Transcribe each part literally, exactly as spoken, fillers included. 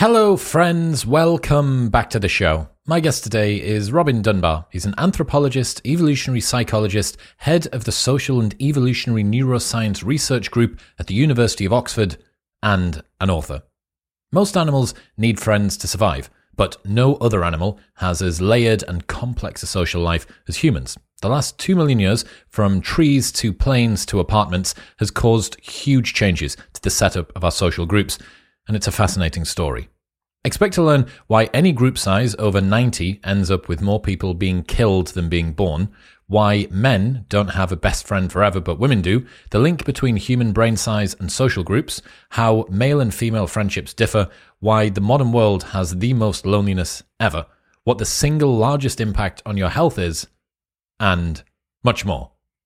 Hello, friends. Welcome back to the show. My guest today is Robin Dunbar. He's an anthropologist, evolutionary psychologist, head of the Social and Evolutionary Neuroscience Research Group at the University of Oxford, and an author. Most animals need friends to survive, but no other animal has as layered and complex a social life as humans. The last two million years, from trees to planes to apartments, has caused huge changes to the setup of our social groups, and it's a fascinating story. Expect to learn why any group size over ninety ends up with more people being killed than being born, why men don't have a best friend forever but women do, the link between human brain size and social groups, how male and female friendships differ, why the modern world has the most loneliness ever, what the single largest impact on your health is, and much more.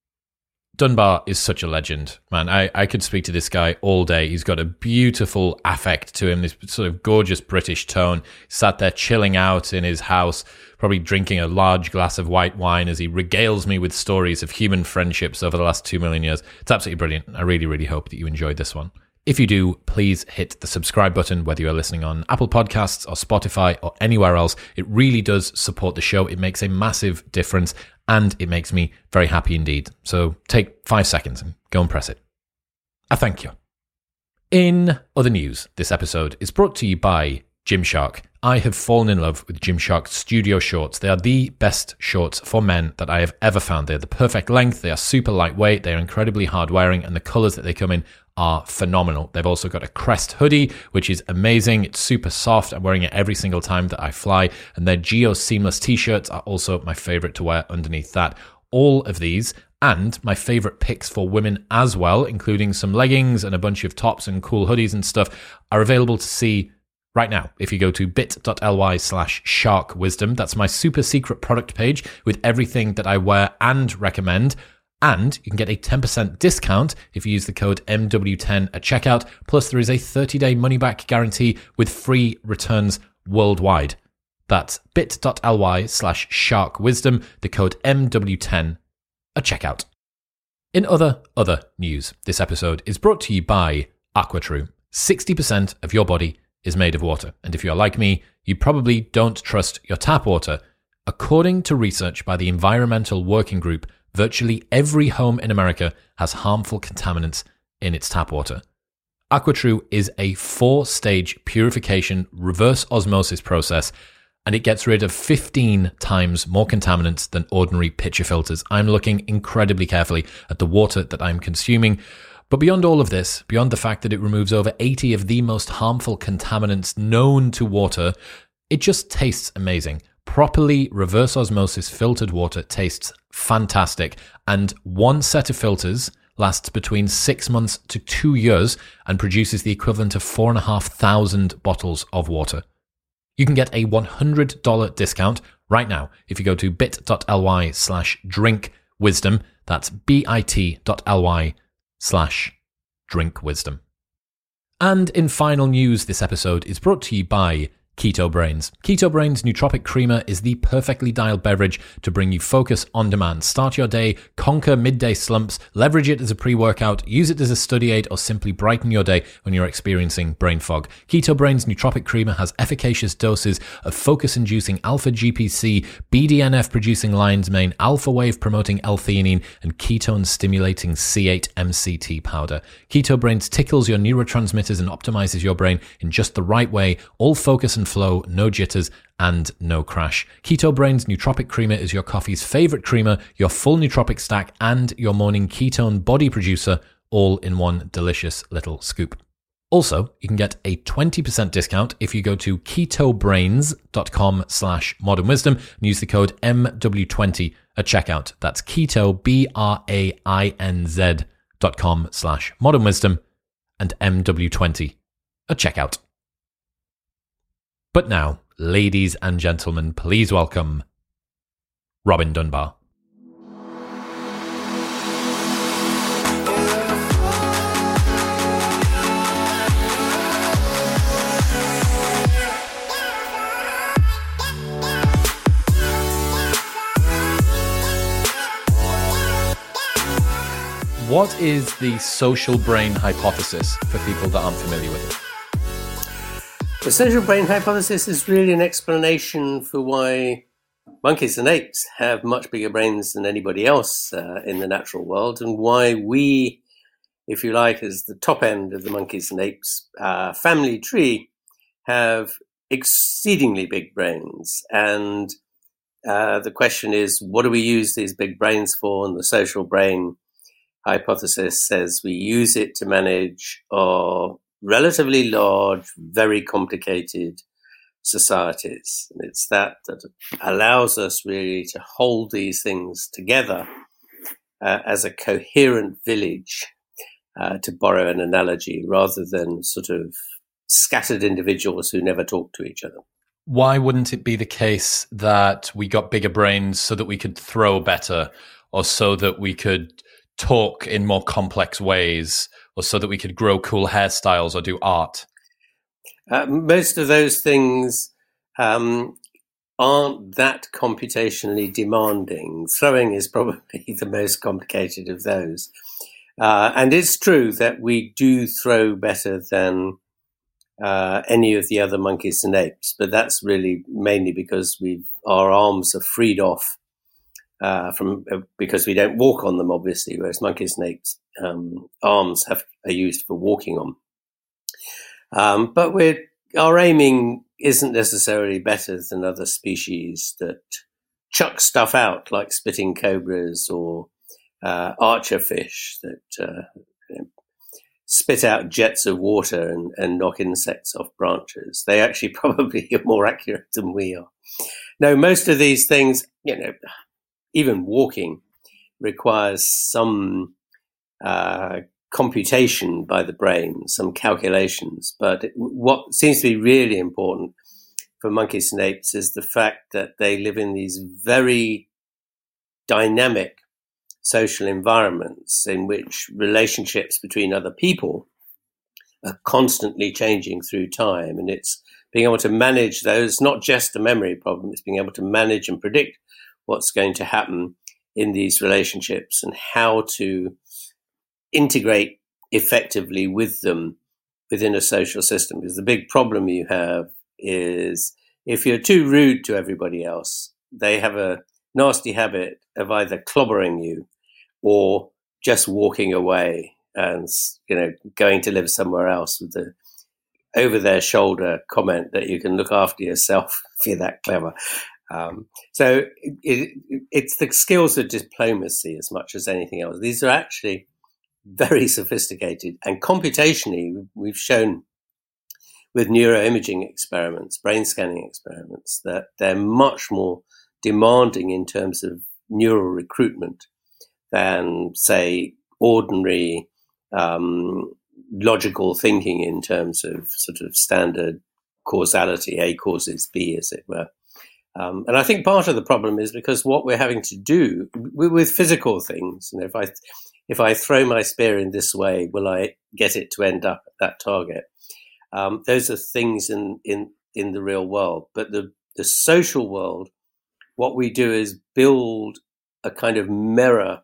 Dunbar is such a legend, man. I, I could speak to this guy all day. He's got a beautiful affect to him, this sort of gorgeous British tone. Sat there chilling out in his house, probably drinking a large glass of white wine as he regales me with stories of human friendships over the last two million years. It's absolutely brilliant. I really, really hope that you enjoyed this one. If you do, please hit the subscribe button, whether you're listening on Apple Podcasts or Spotify or anywhere else. It really does support the show. It makes a massive difference, and it makes me very happy indeed. So take five seconds and go and press it. I thank you. In other news, this episode is brought to you by Gymshark. I have fallen in love with Gymshark Studio Shorts. They are the best shorts for men that I have ever found. They're the perfect length, they are super lightweight, they are incredibly hard wearing, and the colours that they come in are phenomenal. They've also got a Crest hoodie, which is amazing. It's super soft. I'm wearing it every single time that I fly. And their Geo Seamless t-shirts are also my favorite to wear underneath that. All of these and my favorite picks for women as well, including some leggings and a bunch of tops and cool hoodies and stuff, are available to see right now. If you go to bit.ly slash shark wisdom, that's my super secret product page with everything that I wear and recommend. And you can get a ten percent discount if you use the code M W ten at checkout. Plus, there is a thirty-day money-back guarantee with free returns worldwide. That's bit.ly slash shark wisdom, the code M W ten at checkout. In other, other news, this episode is brought to you by AquaTrue. sixty percent of your body is made of water. And if you're like me, you probably don't trust your tap water. According to research by the Environmental Working Group, virtually every home in America has harmful contaminants in its tap water. AquaTrue is a four-stage purification reverse osmosis process, and it gets rid of fifteen times more contaminants than ordinary pitcher filters. I'm looking incredibly carefully at the water that I'm consuming. But beyond all of this, beyond the fact that it removes over eighty of the most harmful contaminants known to water, it just tastes amazing. Properly reverse osmosis filtered water tastes fantastic, and one set of filters lasts between six months to two years and produces the equivalent of four and a half thousand bottles of water. You can get a one hundred dollars discount right now if you go to bit.ly slash drink wisdom. That's bit.ly slash drink wisdom. And in final news, this episode is brought to you by Keto Brains. Keto Brains Nootropic Creamer is the perfectly dialed beverage to bring you focus on demand. Start your day, conquer midday slumps, leverage it as a pre-workout, use it as a study aid, or simply brighten your day when you're experiencing brain fog. Keto Brains Nootropic Creamer has efficacious doses of focus-inducing alpha-G P C, B D N F-producing lion's mane, alpha-wave-promoting L-theanine, and ketone-stimulating C eight M C T powder. Keto Brains tickles your neurotransmitters and optimizes your brain in just the right way, all focus and flow, no jitters, and no crash. Keto Brains Nootropic Creamer is your coffee's favorite creamer, your full nootropic stack, and your morning ketone body producer, all in one delicious little scoop. Also, you can get a twenty percent discount if you go to ketobrains.com slash modern wisdom and use the code M W twenty at checkout. That's keto, B R A I N Z dot com slash modern wisdom and M W twenty at checkout. But now, ladies and gentlemen, please welcome Robin Dunbar. What is the social brain hypothesis for people that aren't familiar with it? The social brain hypothesis is really an explanation for why monkeys and apes have much bigger brains than anybody else uh, in the natural world, and why we, if you like, as the top end of the monkeys and apes uh, family tree, have exceedingly big brains. And uh, the question is, what do we use these big brains for? And the social brain hypothesis says we use it to manage our relatively large, very complicated societies. And it's that that allows us really to hold these things together uh, as a coherent village, uh, to borrow an analogy, rather than sort of scattered individuals who never talk to each other. Why wouldn't it be the case that we got bigger brains so that we could throw better, or so that we could talk in more complex ways, or so that we could grow cool hairstyles or do art? Uh, most of those things um, aren't that computationally demanding. Throwing is probably the most complicated of those. Uh, and it's true that we do throw better than uh, any of the other monkeys and apes, but that's really mainly because we our arms are freed off uh, from uh, because we don't walk on them, obviously, whereas monkeys and apes um, arms have are used for walking on. Um, but we're our aiming isn't necessarily better than other species that chuck stuff out, like spitting cobras or uh, archerfish that uh, you know, spit out jets of water and, and knock insects off branches. They actually probably are more accurate than we are. No, most of these things, you know, even walking requires some uh, computation by the brain, some calculations. But it, what seems to be really important for monkeys and apes is the fact that they live in these very dynamic social environments in which relationships between other people are constantly changing through time. And it's being able to manage those, not just a memory problem, it's being able to manage and predict what's going to happen in these relationships and how to integrate effectively with them within a social system. Because the big problem you have is if you're too rude to everybody else, they have a nasty habit of either clobbering you or just walking away and, you know, going to live somewhere else with the over their shoulder comment that you can look after yourself if you're that clever. Um, so it, it, it's the skills of diplomacy as much as anything else. These are actually very sophisticated, and computationally we've shown with neuroimaging experiments, brain scanning experiments, that they're much more demanding in terms of neural recruitment than, say, ordinary um, logical thinking in terms of sort of standard causality, A causes B, as it were. Um, and I think part of the problem is because what we're having to do with, with physical things, you know, if I if I throw my spear in this way, will I get it to end up at that target? Um, those are things in, in, in the real world. But the, the social world, what we do is build a kind of mirror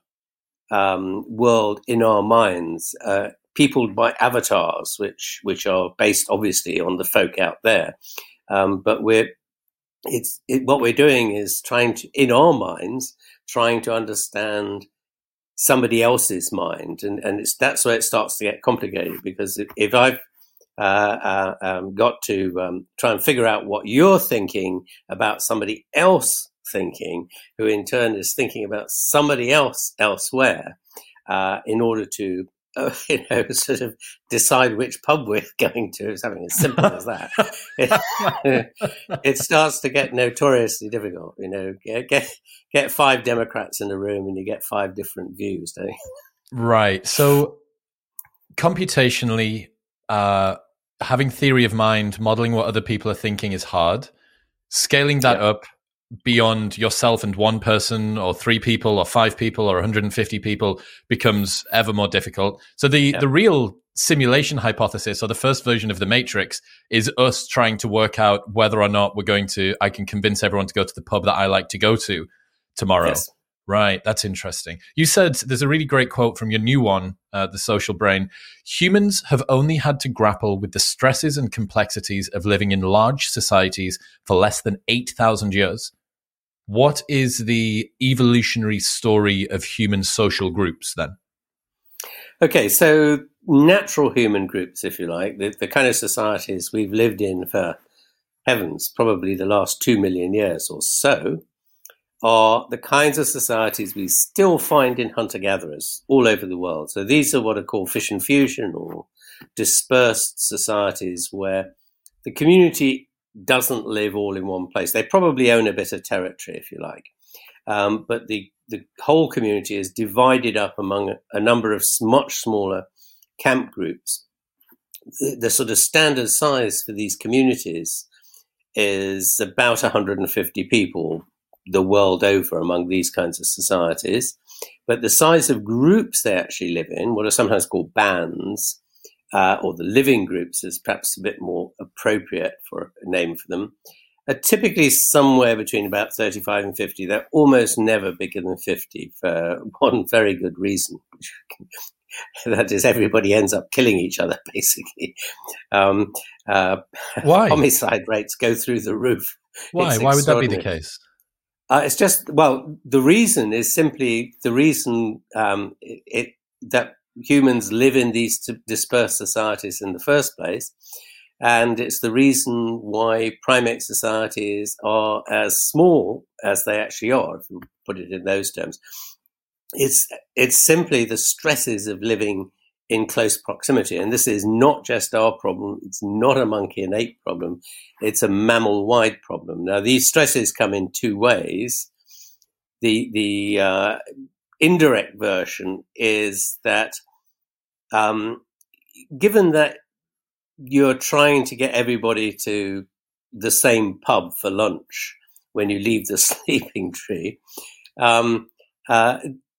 um, world in our minds, uh, peopled by avatars, which which are based obviously on the folk out there. Um, but we're it's it, what we're doing is trying to, in our minds, trying to understand somebody else's mind, and and it's that's where it starts to get complicated. Because if, if I've uh, uh, um, got to um, try and figure out what you're thinking about somebody else thinking, who in turn is thinking about somebody else elsewhere, uh, in order to, uh, you know, sort of decide which pub we're going to. It's something as simple as that. It, it starts to get notoriously difficult. You know, get, get get five Democrats in a room and you get five different views, don't you? Right. So computationally, uh, having theory of mind, modeling what other people are thinking is hard. Scaling that yeah. up beyond yourself and one person or three people or five people or one hundred fifty people becomes ever more difficult. So the, yeah. the real simulation hypothesis, or the first version of the Matrix, is us trying to work out whether or not we're going to, I can convince everyone to go to the pub that I like to go to tomorrow. Yes. Right, that's interesting. You said there's a really great quote from your new one, uh, The Social Brain. Humans have only had to grapple with the stresses and complexities of living in large societies for less than eight thousand years. What is the evolutionary story of human social groups then? Okay, so natural human groups, if you like, the, the kind of societies we've lived in for, heavens, probably the last two million years or so, are the kinds of societies we still find in hunter-gatherers all over the world. So these are what are called fission fusion or dispersed societies, where the community doesn't live all in one place. They probably own a bit of territory, if you like, um, but the, the whole community is divided up among a number of much smaller camp groups. The, the sort of standard size for these communities is about one hundred fifty people the world over among these kinds of societies. But the size of groups they actually live in, what are sometimes called bands, uh, or the living groups is perhaps a bit more appropriate for a name for them, are typically somewhere between about thirty-five and fifty. They're almost never bigger than fifty for one very good reason. That is, everybody ends up killing each other, basically. Um, uh, Why? Homicide rates go through the roof. Why? Why would that be the case? Uh, it's just, well, the reason is simply the reason um, it, it, that humans live in these t- dispersed societies in the first place. And it's the reason why primate societies are as small as they actually are, if you put it in those terms. It's, it's simply the stresses of living in close proximity. And this is not just our problem. It's not a monkey and ape problem. It's a mammal-wide problem. Now, these stresses come in two ways. The, the uh, indirect version is that um, given that you're trying to get everybody to the same pub for lunch when you leave the sleeping tree, um, uh,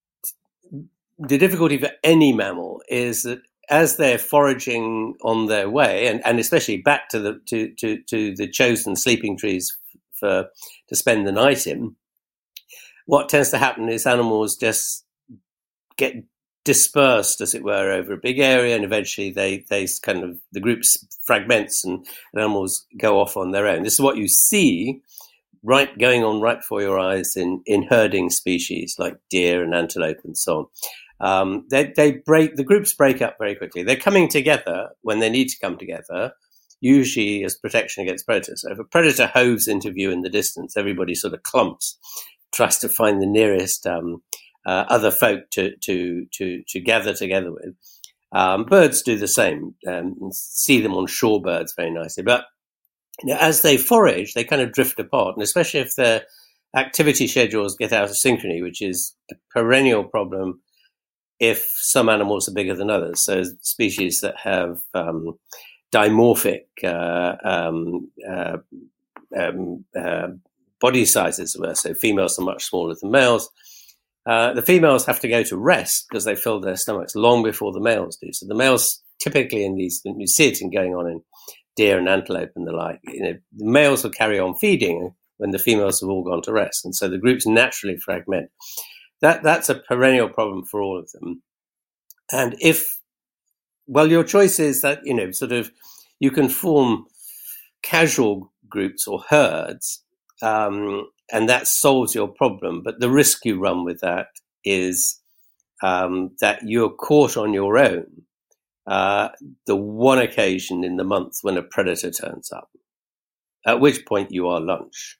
the difficulty for any mammal is that as they're foraging on their way, and, and especially back to the to, to, to the chosen sleeping trees for to spend the night in, what tends to happen is animals just get dispersed, as it were, over a big area, and eventually they they kind of the group fragments and, and animals go off on their own. This is what you see right going on right before your eyes in in herding species like deer and antelope and so on. Um, they, they break, the groups break up very quickly. They're coming together when they need to come together, usually as protection against predators. So if a predator hoves into view in the distance, everybody sort of clumps, tries to find the nearest um, uh, other folk to, to, to, to gather together with. Um, birds do the same. Um, see them on shorebirds very nicely. But you know, as they forage, they kind of drift apart, and especially if their activity schedules get out of synchrony, which is a perennial problem if some animals are bigger than others. So species that have um, dimorphic uh, um, uh, um, uh, body sizes, so females are much smaller than males. Uh, the females have to go to rest because they fill their stomachs long before the males do. So the males typically in these, you see it in going on in deer and antelope and the like, you know, the males will carry on feeding when the females have all gone to rest. And so the groups naturally fragment. That that's a perennial problem for all of them. And if, well, your choice is that, you know, sort of, you can form casual groups or herds, um, and that solves your problem. But the risk you run with that is um, that you're caught on your own uh, the one occasion in the month when a predator turns up, at which point you are lunch.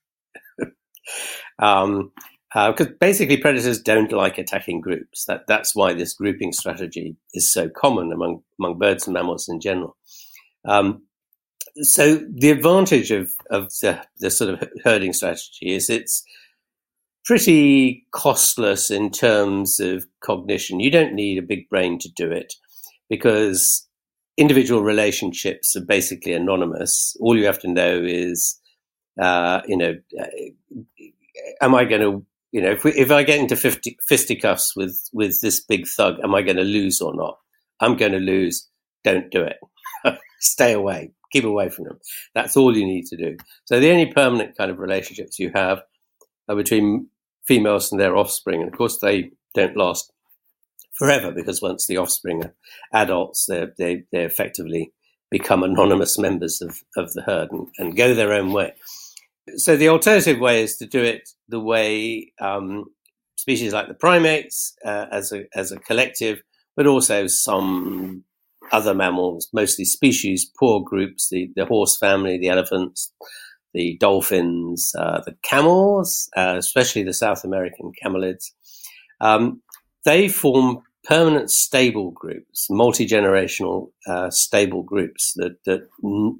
um, Because uh, basically predators don't like attacking groups. That That's why this grouping strategy is so common among, among birds and mammals in general. Um, so the advantage of, of the, the sort of herding strategy is it's pretty costless in terms of cognition. You don't need a big brain to do it because individual relationships are basically anonymous. All you have to know is, uh, you know, uh, am I going to, you know, if we, if I get into fifty, fisticuffs with, with this big thug, am I going to lose or not? I'm going to lose. Don't do it. Stay away. Keep away from them. That's all you need to do. So the only permanent kind of relationships you have are between females from their offspring. And of course, they don't last forever, because once the offspring are adults, they they effectively become anonymous members of, of the herd and, and go their own way. So the alternative way is to do it the way um, species like the primates uh, as a as a collective, but also some other mammals, mostly species, poor groups, the, the horse family, the elephants, the dolphins, uh, the camels, uh, especially the South American camelids. Um, they form permanent stable groups, multi-generational uh, stable groups that, that n-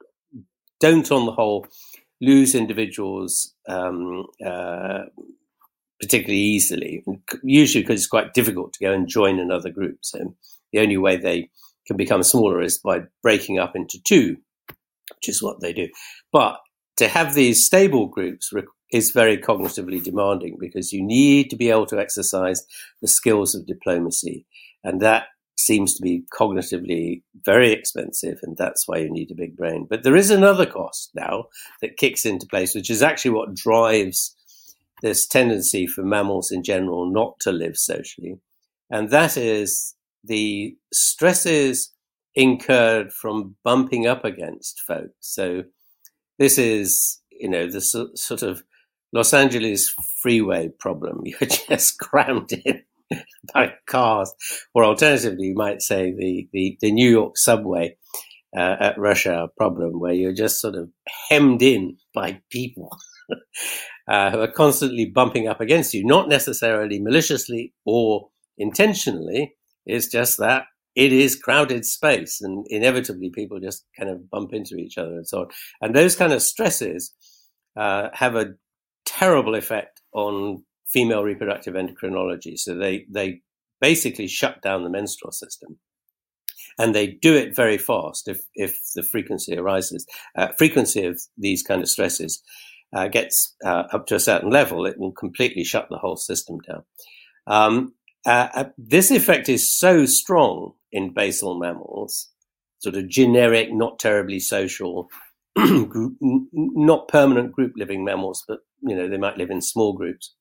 don't, on the whole, lose individuals um, uh, particularly easily, usually because it's quite difficult to go and join another group. So the only way they can become smaller is by breaking up into two, which is what they do. But to have these stable groups is very cognitively demanding, because you need to be able to exercise the skills of diplomacy. And that seems to be cognitively very expensive, and that's why you need a big brain. But there is another cost now that kicks into place, which is actually what drives this tendency for mammals in general not to live socially. And that is the stresses incurred from bumping up against folks. So this is, you know, the so, sort of Los Angeles freeway problem. You're just crammed in by cars. Or alternatively, you might say the, the, the New York subway uh, at rush hour problem, where you're just sort of hemmed in by people uh, who are constantly bumping up against you, not necessarily maliciously or intentionally. It's just that it is crowded space, and inevitably people just kind of bump into each other and so on. And those kind of stresses uh, have a terrible effect on female reproductive endocrinology. So they, they basically shut down the menstrual system. And they do it very fast if, if the frequency arises. Uh, frequency of these kind of stresses uh, gets uh, up to a certain level, it will completely shut the whole system down. Um, uh, this effect is so strong in basal mammals, sort of generic, not terribly social, group, not permanent group living mammals, but, you know, they might live in small groups,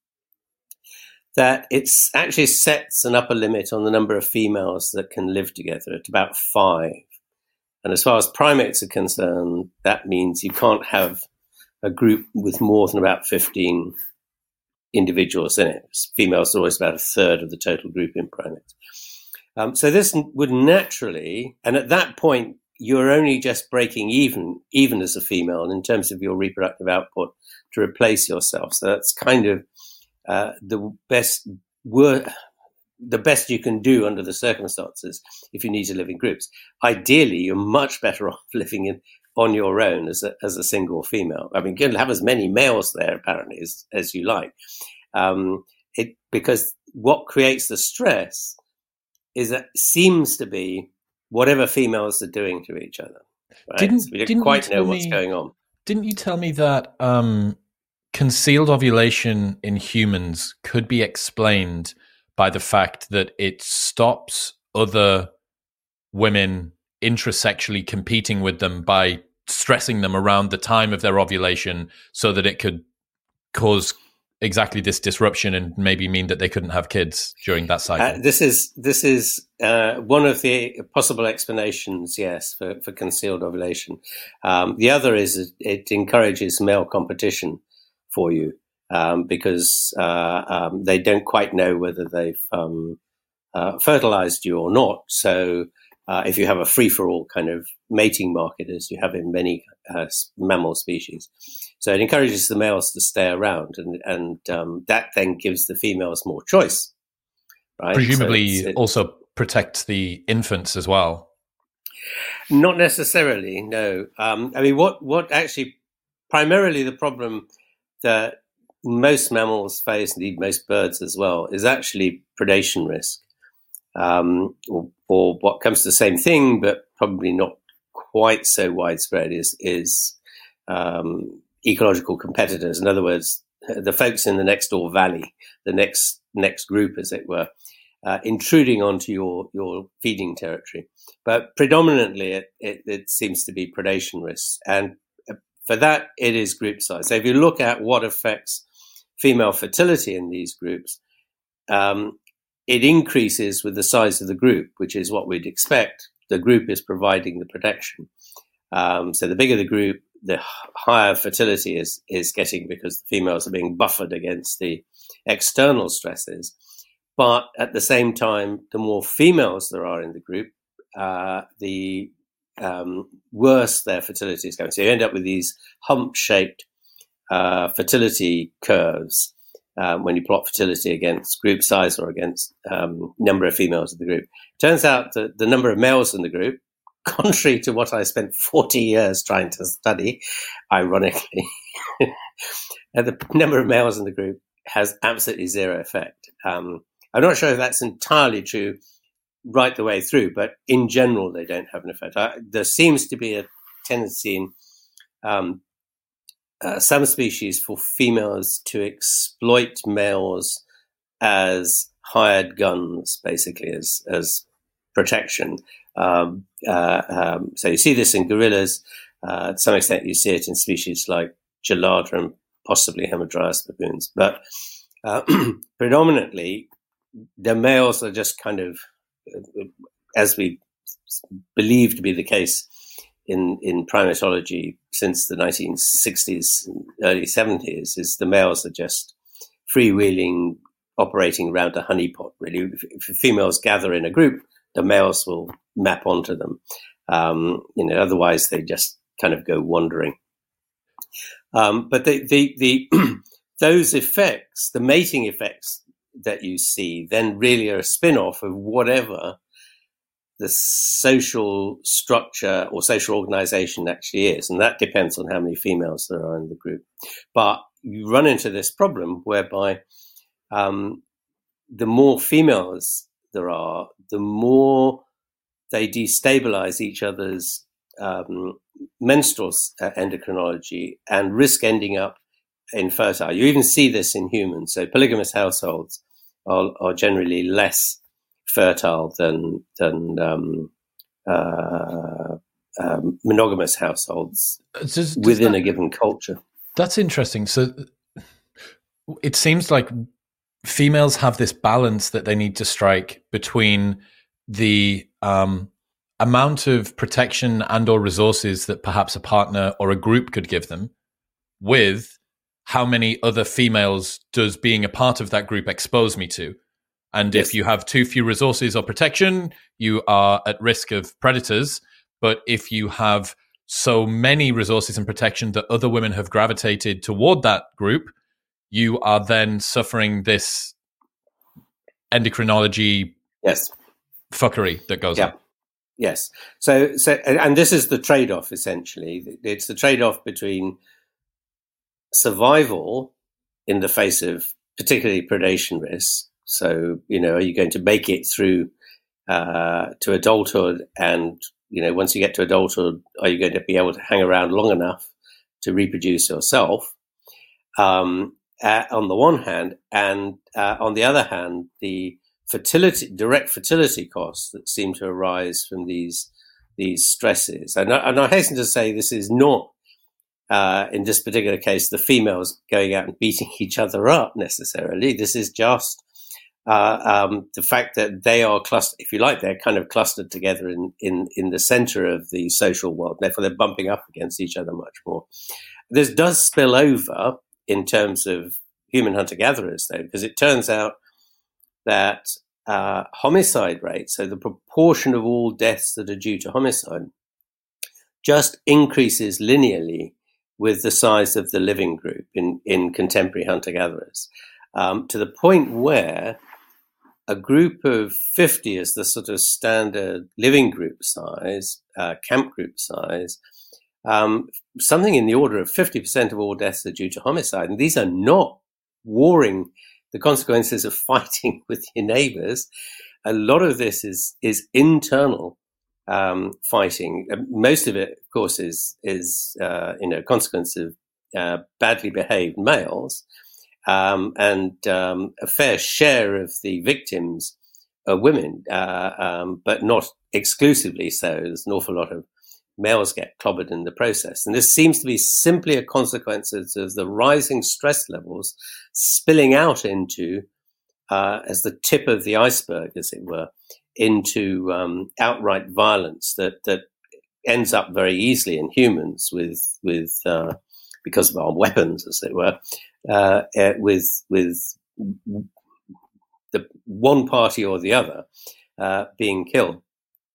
that it actually sets an upper limit on the number of females that can live together at about five. And as far as primates are concerned, that means you can't have a group with more than about fifteen individuals in it. Females are always about a third of the total group in primates. Um, so this would naturally, and at that point, you're only just breaking even, even as a female in terms of your reproductive output to replace yourself. So that's kind of uh, the best wor- the best you can do under the circumstances if you need to live in groups. Ideally, you're much better off living in on your own as a, as a single female. I mean, you can have as many males there apparently as, as you like. Um, it because what creates the stress is that seems to be whatever females are doing to each other. Right? Didn't, so we don't didn't quite know me, what's going on. Didn't you tell me that um, concealed ovulation in humans could be explained by the fact that it stops other women intrasexually competing with them by stressing them around the time of their ovulation, so that it could cause exactly this disruption and maybe mean that they couldn't have kids during that cycle? Uh, this is this is uh, one of the possible explanations, yes, for, for concealed ovulation. Um, the other is it, it encourages male competition for you um, because uh, um, they don't quite know whether they've um, uh, fertilized you or not. So uh, if you have a free-for-all kind of mating market, as you have in many uh, mammal species, so it encourages the males to stay around, and and um, that then gives the females more choice. Right? Presumably, so it's, it's, also protects the infants as well. Not necessarily, no. Um, I mean, what what actually primarily the problem that most mammals face, indeed most birds as well, is actually predation risk. Um, or, or what comes to the same thing, but probably not quite so widespread, is is um, ecological competitors. In other words, the folks in the next door valley, the next next group, as it were, uh, intruding onto your your feeding territory. But predominantly, it, it, it seems to be predation risks, and for that, it is group size. So if you look at what affects female fertility in these groups, um, it increases with the size of the group, which is what we'd expect. The group is providing the protection. Um, so the bigger the group, the higher fertility is is getting, because the females are being buffered against the external stresses. But at the same time, the more females there are in the group, uh, the um, worse their fertility is going. So you end up with these hump-shaped uh, fertility curves um, when you plot fertility against group size or against um, number of females in the group. Turns out that the number of males in the group, contrary to what I spent forty years trying to study, ironically, the number of males in the group has absolutely zero effect. Um, I'm not sure if that's entirely true right the way through, but in general, they don't have an effect. I, there seems to be a tendency in um, uh, some species for females to exploit males as hired guns, basically, as, as protection. Um, uh, um, so you see this in gorillas. Uh, to some extent, you see it in species like Gelada and possibly Hamadryas baboons. But uh, predominantly, the males are just kind of, as we believe to be the case in, in primatology since the nineteen sixties, early seventies, is the males are just freewheeling, operating around a honeypot, really. If, if females gather in a group, the males will map onto them. Um, you know, otherwise they just kind of go wandering. Um, but the, the, the those effects, the mating effects that you see, then really are a spin-off of whatever the social structure or social organization actually is. And that depends on how many females there are in the group. But you run into this problem whereby um, the more females there are, the more they destabilize each other's um, menstrual uh, endocrinology and risk ending up infertile. You even see this in humans. So polygamous households are, are generally less fertile than than um, uh, um, monogamous households does, does within that, a given culture. That's interesting. So it seems like females have this balance that they need to strike between the um, amount of protection and or resources that perhaps a partner or a group could give them with how many other females does being a part of that group expose me to. And yes. If you have too few resources or protection, you are at risk of predators. But if you have so many resources and protection that other women have gravitated toward that group, you are then suffering this endocrinology yes. fuckery that goes yeah. on. Yes. So, so, and this is the trade-off, essentially. It's the trade-off between survival in the face of particularly predation risks. So, you know, are you going to make it through uh, to adulthood? And, you know, once you get to adulthood, are you going to be able to hang around long enough to reproduce yourself? Um, uh, on the one hand, and uh, on the other hand, the fertility, direct fertility costs that seem to arise from these these stresses. And I, and I hasten to say this is not, uh, in this particular case, the females going out and beating each other up necessarily. This is just uh, um, the fact that they are clustered, if you like, they're kind of clustered together in, in, in the center of the social world. Therefore, they're bumping up against each other much more. This does spill over in terms of human hunter-gatherers, though, because it turns out that uh, homicide rate, so the proportion of all deaths that are due to homicide, just increases linearly with the size of the living group in, in contemporary hunter-gatherers, um, to the point where a group of fifty is the sort of standard living group size, uh, camp group size. Um, something in the order of fifty percent of all deaths are due to homicide. And these are not warring, the consequences of fighting with your neighbors. A lot of this is, is internal um, fighting. Most of it, of course, is, is uh, you know, a consequence of uh, badly behaved males. Um, and um, a fair share of the victims are women, uh, um, but not exclusively so. There's an awful lot of males get clobbered in the process. And this seems to be simply a consequence of the rising stress levels spilling out into, uh, as the tip of the iceberg, as it were, into um, outright violence that, that ends up very easily in humans with, with uh, because of our weapons, as it were, uh, uh, with, with the one party or the other uh, being killed.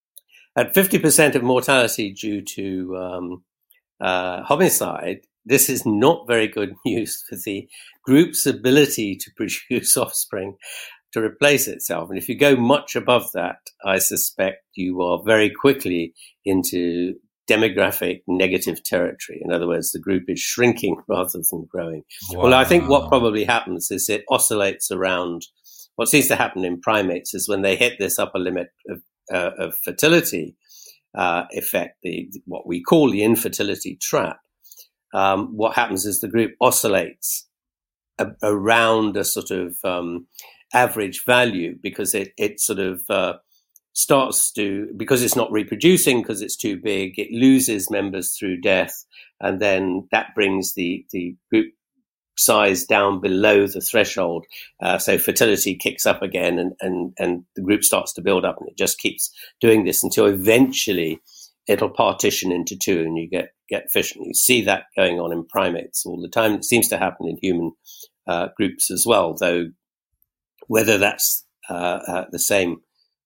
At fifty percent of mortality due to um, uh, homicide, this is not very good news for the group's ability to produce offspring to replace itself. And if you go much above that, I suspect you are very quickly into demographic negative territory. In other words, the group is shrinking rather than growing. Wow. Well, I think what probably happens is it oscillates around. What seems to happen in primates is when they hit this upper limit of Uh, of fertility uh, effect, the what we call the infertility trap, um, what happens is the group oscillates a, around a sort of um, average value because it, it sort of uh, starts to, because it's not reproducing, because it's too big, it loses members through death, and then that brings the, the group size down below the threshold. Uh, so fertility kicks up again and, and, and the group starts to build up, and it just keeps doing this until eventually it'll partition into two and you get, get fission. You see that going on in primates all the time. It seems to happen in human uh, groups as well, though whether that's uh, uh, the same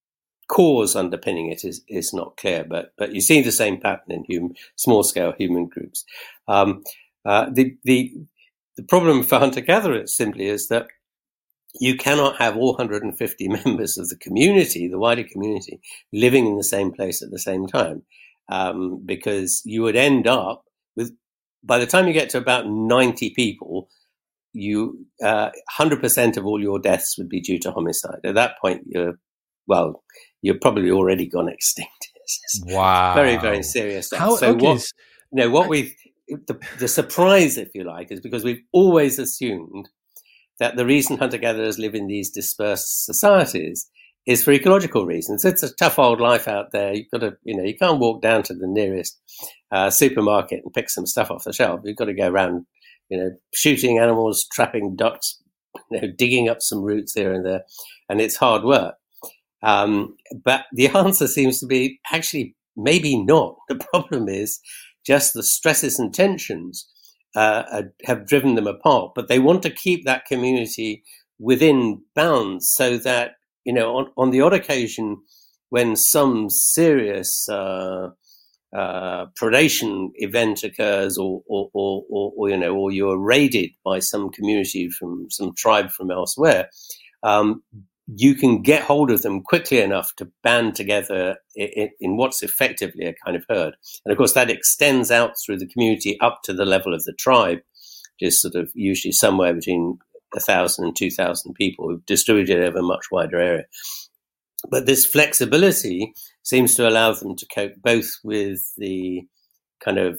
cause underpinning it is, is not clear. But, but you see the same pattern in human, small scale human groups. Um, uh, the, the, The problem for hunter-gatherers simply is that you cannot have all one hundred fifty members of the community, the wider community, living in the same place at the same time, um, because you would end up with, by the time you get to about ninety people, you uh, one hundred percent of all your deaths would be due to homicide. At that point, you're, well, you're probably already gone extinct. Wow. Very, very serious stuff. How, so okay. what, you know, what we've, The, the surprise, if you like, is because we've always assumed that the reason hunter-gatherers live in these dispersed societies is for ecological reasons. It's a tough old life out there. You've got to, you know, you can't walk down to the nearest uh, supermarket and pick some stuff off the shelf. You've got to go around, you know, shooting animals, trapping ducks, you know, digging up some roots here and there, and it's hard work. Um, but the answer seems to be actually maybe not. The problem is just the stresses and tensions uh, have driven them apart, but they want to keep that community within bounds so that, you know, on, on the odd occasion when some serious uh, uh, predation event occurs or, or, or, or, or, you know, or you're raided by some community from some tribe from elsewhere, um, you can get hold of them quickly enough to band together in, in what's effectively a kind of herd. And of course, that extends out through the community up to the level of the tribe, just sort of usually somewhere between one thousand and two thousand people who've distributed over a much wider area. But this flexibility seems to allow them to cope both with the kind of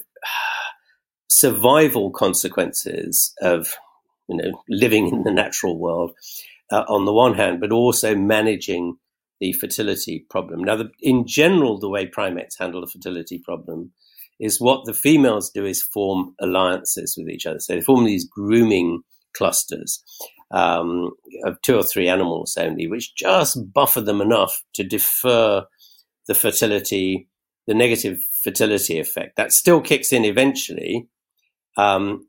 survival consequences of, you know, living in the natural world, Uh, on the one hand, but also managing the fertility problem. Now, the, in general, the way primates handle the fertility problem is what the females do is form alliances with each other. So they form these grooming clusters um, of two or three animals only, which just buffer them enough to defer the fertility, the negative fertility effect. That still kicks in eventually, um,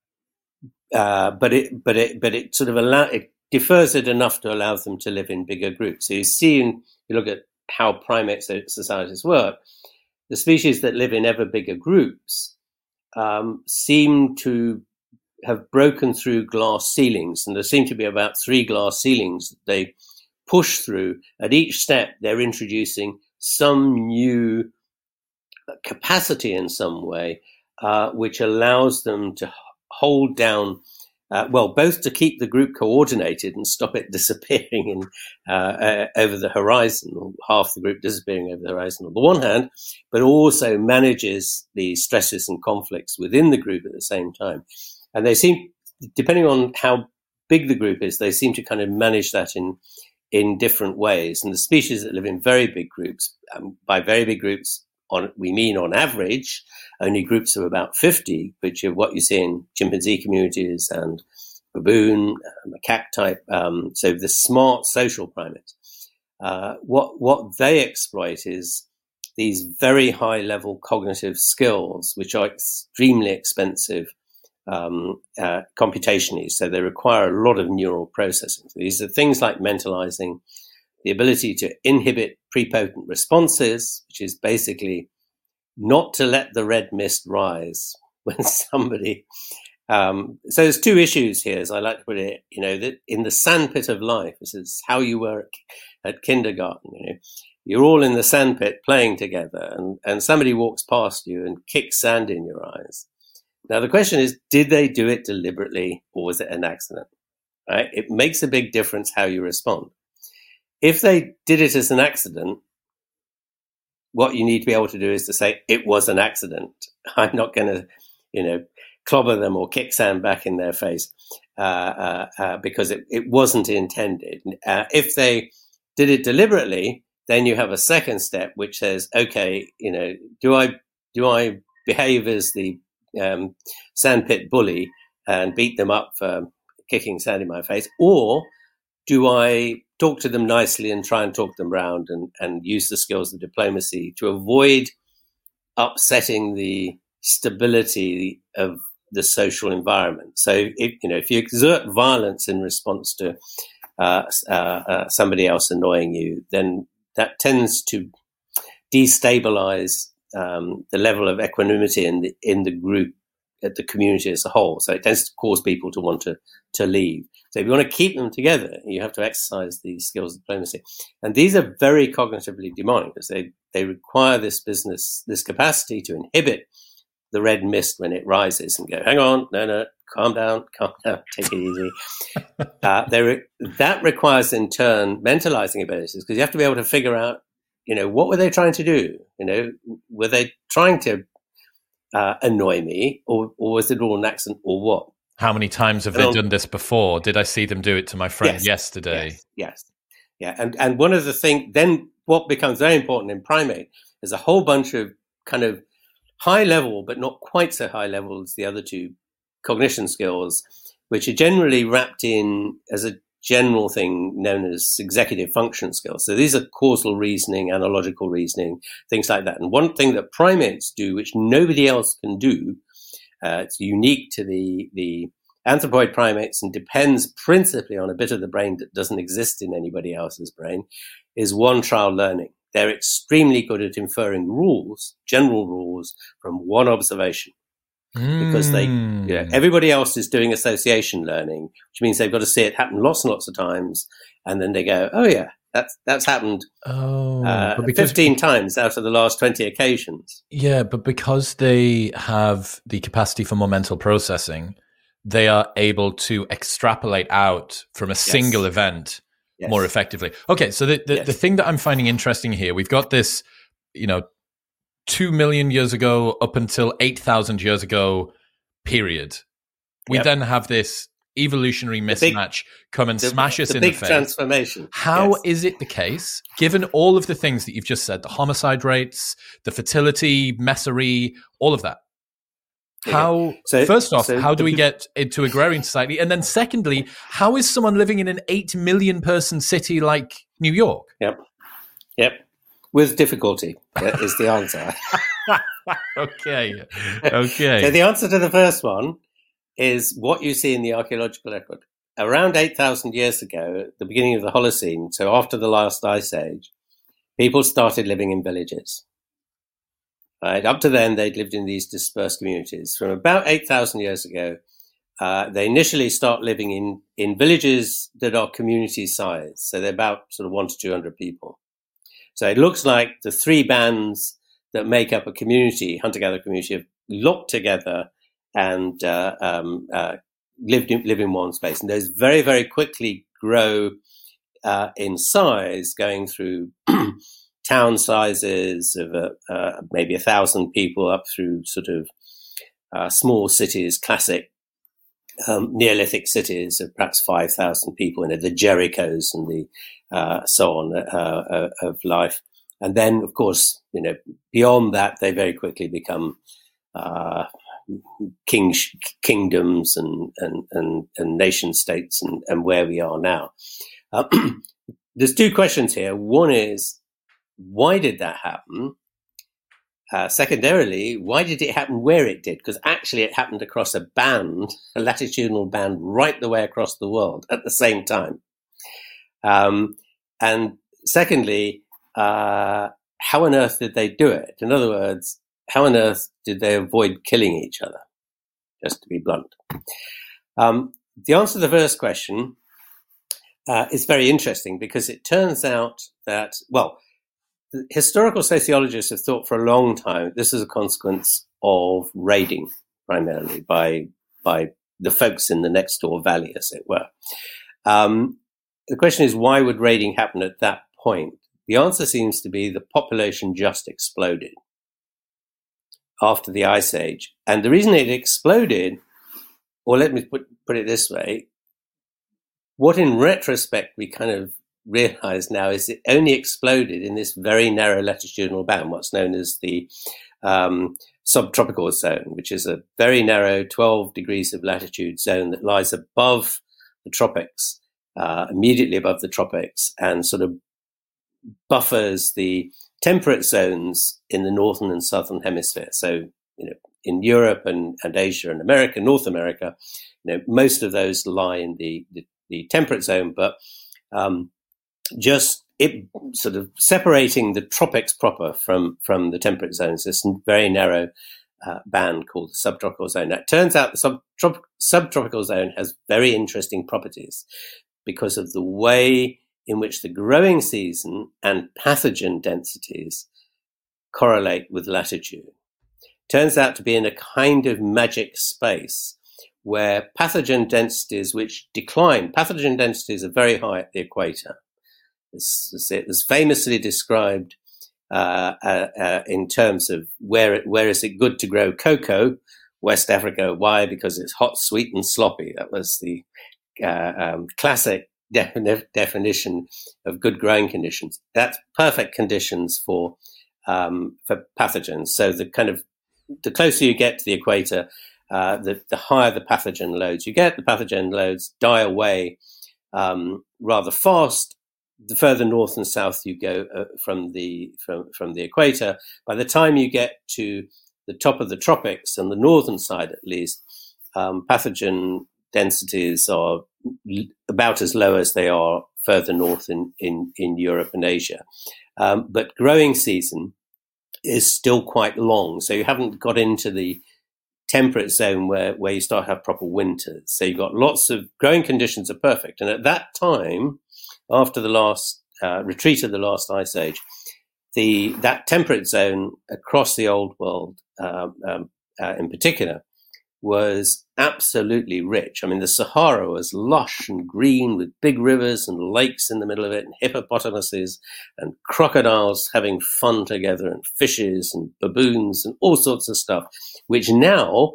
uh, but it, but it, but it sort of allow it. defers it enough to allow them to live in bigger groups. So you see, in, you look at how primate societies work, the species that live in ever bigger groups um, seem to have broken through glass ceilings. And there seem to be about three glass ceilings that they push through. At each step, they're introducing some new capacity in some way, uh, which allows them to hold down Uh, well, both to keep the group coordinated and stop it disappearing in, uh, uh, over the horizon, or half the group disappearing over the horizon on the one hand, but also manages the stresses and conflicts within the group at the same time. And they seem, depending on how big the group is, they seem to kind of manage that in in different ways. And the species that live in very big groups, um, by very big groups, on we mean on average only groups of about fifty, which are what you see in chimpanzee communities and baboon, uh, macaque type. Um, so the smart social primates. Uh, what what they exploit is these very high level cognitive skills, which are extremely expensive um, uh, computationally. So they require a lot of neural processing. So these are things like mentalizing, the ability to inhibit prepotent responses, which is basically not to let the red mist rise when somebody. Um, so there's two issues here, as I like to put it. You know, that in the sandpit of life, this is how you were at, at kindergarten. You know, you're all in the sandpit playing together, and, and somebody walks past you and kicks sand in your eyes. Now the question is, did they do it deliberately, or was it an accident? Right? It makes a big difference how you respond. If they did it as an accident, what you need to be able to do is to say, it was an accident. I'm not going to, you know, clobber them or kick sand back in their face uh, uh, uh, because it, it wasn't intended. Uh, if they did it deliberately, then you have a second step, which says, okay, you know, do I do I behave as the um, sandpit bully and beat them up for kicking sand in my face, or do I talk to them nicely and try and talk them round and, and use the skills of diplomacy to avoid upsetting the stability of the social environment? So, if, you know, if you exert violence in response to uh, uh, uh, somebody else annoying you, then that tends to destabilize um, the level of equanimity in the in the group, at the community as a whole. So it tends to cause people to want to to leave. So if you want to keep them together, you have to exercise these skills of diplomacy. And these are very cognitively demanding because they, they require this business, this capacity to inhibit the red mist when it rises and go, hang on, no, no, calm down, calm down, take it easy. uh, re- that requires, in turn, mentalizing abilities, because you have to be able to figure out, you know, what were they trying to do? You know, were they trying to uh, annoy me, or, or was it all an accident, or what? How many times have they done this before? Did I see them do it to my friend yes, yesterday? Yes, yes. Yeah. And, and one of the things, then what becomes very important in primate is a whole bunch of kind of high level, but not quite so high level as the other two cognition skills, which are generally wrapped in as a general thing known as executive function skills. So these are causal reasoning, analogical reasoning, things like that. And one thing that primates do, which nobody else can do, Uh, it's unique to the, the anthropoid primates and depends principally on a bit of the brain that doesn't exist in anybody else's brain, is one-trial learning. They're extremely good at inferring rules, general rules, from one observation. Mm. Because they, you know, everybody else is doing association learning, which means they've got to see it happen lots and lots of times, and then they go, oh yeah, that's that's happened oh, uh, fifteen times out of the last twenty occasions. Yeah, but because they have the capacity for more mental processing, they are able to extrapolate out from a yes. single event yes. more effectively. Okay, so the the, yes. the thing that I'm finding interesting here, we've got this, you know, two million years ago up until eight thousand years ago period. We yep. then have this evolutionary mismatch big, come and the, smash us the in big the face. Transformation. How yes. is it the case, given all of the things that you've just said, the homicide rates, the fertility, messery, all of that? How, so, first off, so how do we get into agrarian society? And then secondly, how is someone living in an eight million person city like New York? Yep. Yep. With difficulty, that is the answer. okay. Okay. So the answer to the first one is what you see in the archaeological record. Around eight thousand years ago, at the beginning of the Holocene, so after the last ice age, people started living in villages. Right? Up to then, they'd lived in these dispersed communities. From about eight thousand years ago, uh, they initially start living in, in villages that are community size. So they're about sort of one to two hundred people. So it looks like the three bands that make up a community, hunter-gatherer community, have locked together and uh, um, uh, lived in, live in one space. And those very, very quickly grow uh, in size, going through town sizes of uh, uh, maybe a thousand people up through sort of uh, small cities, classic um, Neolithic cities of perhaps five thousand people, you know, the Jerichos and the uh, so on uh, uh, of life. And then, of course, you know, beyond that, they very quickly become uh, king kingdoms and and and, and nation states, and, and where we are now. Uh, there's two questions here. One is, why did that happen? Uh, secondarily, why did it happen where it did? Because actually it happened across a band, a latitudinal band right the way across the world at the same time. Um, and secondly, uh, how on earth did they do it? In other words, how on earth did they avoid killing each other? Just to be blunt. Um, the answer to the first question uh, is very interesting, because it turns out that, well, historical sociologists have thought for a long time this is a consequence of raiding, primarily by by the folks in the next door valley, as it were. Um, the question is, why would raiding happen at that point? The answer seems to be the population just exploded after the Ice Age. And the reason it exploded, or let me put, put it this way, what in retrospect we kind of realize now is it only exploded in this very narrow latitudinal band, what's known as the um, subtropical zone, which is a very narrow twelve degrees of latitude zone that lies above the tropics, uh, immediately above the tropics, and sort of buffers the temperate zones in the northern and southern hemisphere. So, you know, in Europe and, and Asia and America, North America, you know, most of those lie in the, the, the temperate zone, but um, just it sort of separating the tropics proper from, from the temperate zones, this very narrow uh, band called the subtropical zone. Now, it turns out the subtrop- subtropical zone has very interesting properties because of the way in which the growing season and pathogen densities correlate with latitude. Turns out to be in a kind of magic space where pathogen densities which decline, pathogen densities are very high at the equator. It's, it's famously described uh, uh, uh, in terms of where it, where is it good to grow cocoa? West Africa. Why? Because it's hot, sweet, and sloppy. That was the uh, um, classic de- definition of good growing conditions. That's perfect conditions for um, for pathogens. So the kind of the closer you get to the equator, uh, the, the higher the pathogen loads you get. The pathogen loads die away um, rather fast. The further north and south you go uh, from the from, from the equator, by the time you get to the top of the tropics, on the northern side at least, um, pathogen densities are l- about as low as they are further north in, in, in Europe and Asia. Um, but growing season is still quite long, so you haven't got into the temperate zone where, where you start to have proper winters. So you've got lots of growing conditions are perfect. And at that time, after the last uh, retreat of the last ice age, the that temperate zone across the old world, um, um, uh, in particular, was absolutely rich. I mean, the Sahara was lush and green with big rivers and lakes in the middle of it, and hippopotamuses and crocodiles having fun together, and fishes and baboons and all sorts of stuff, which now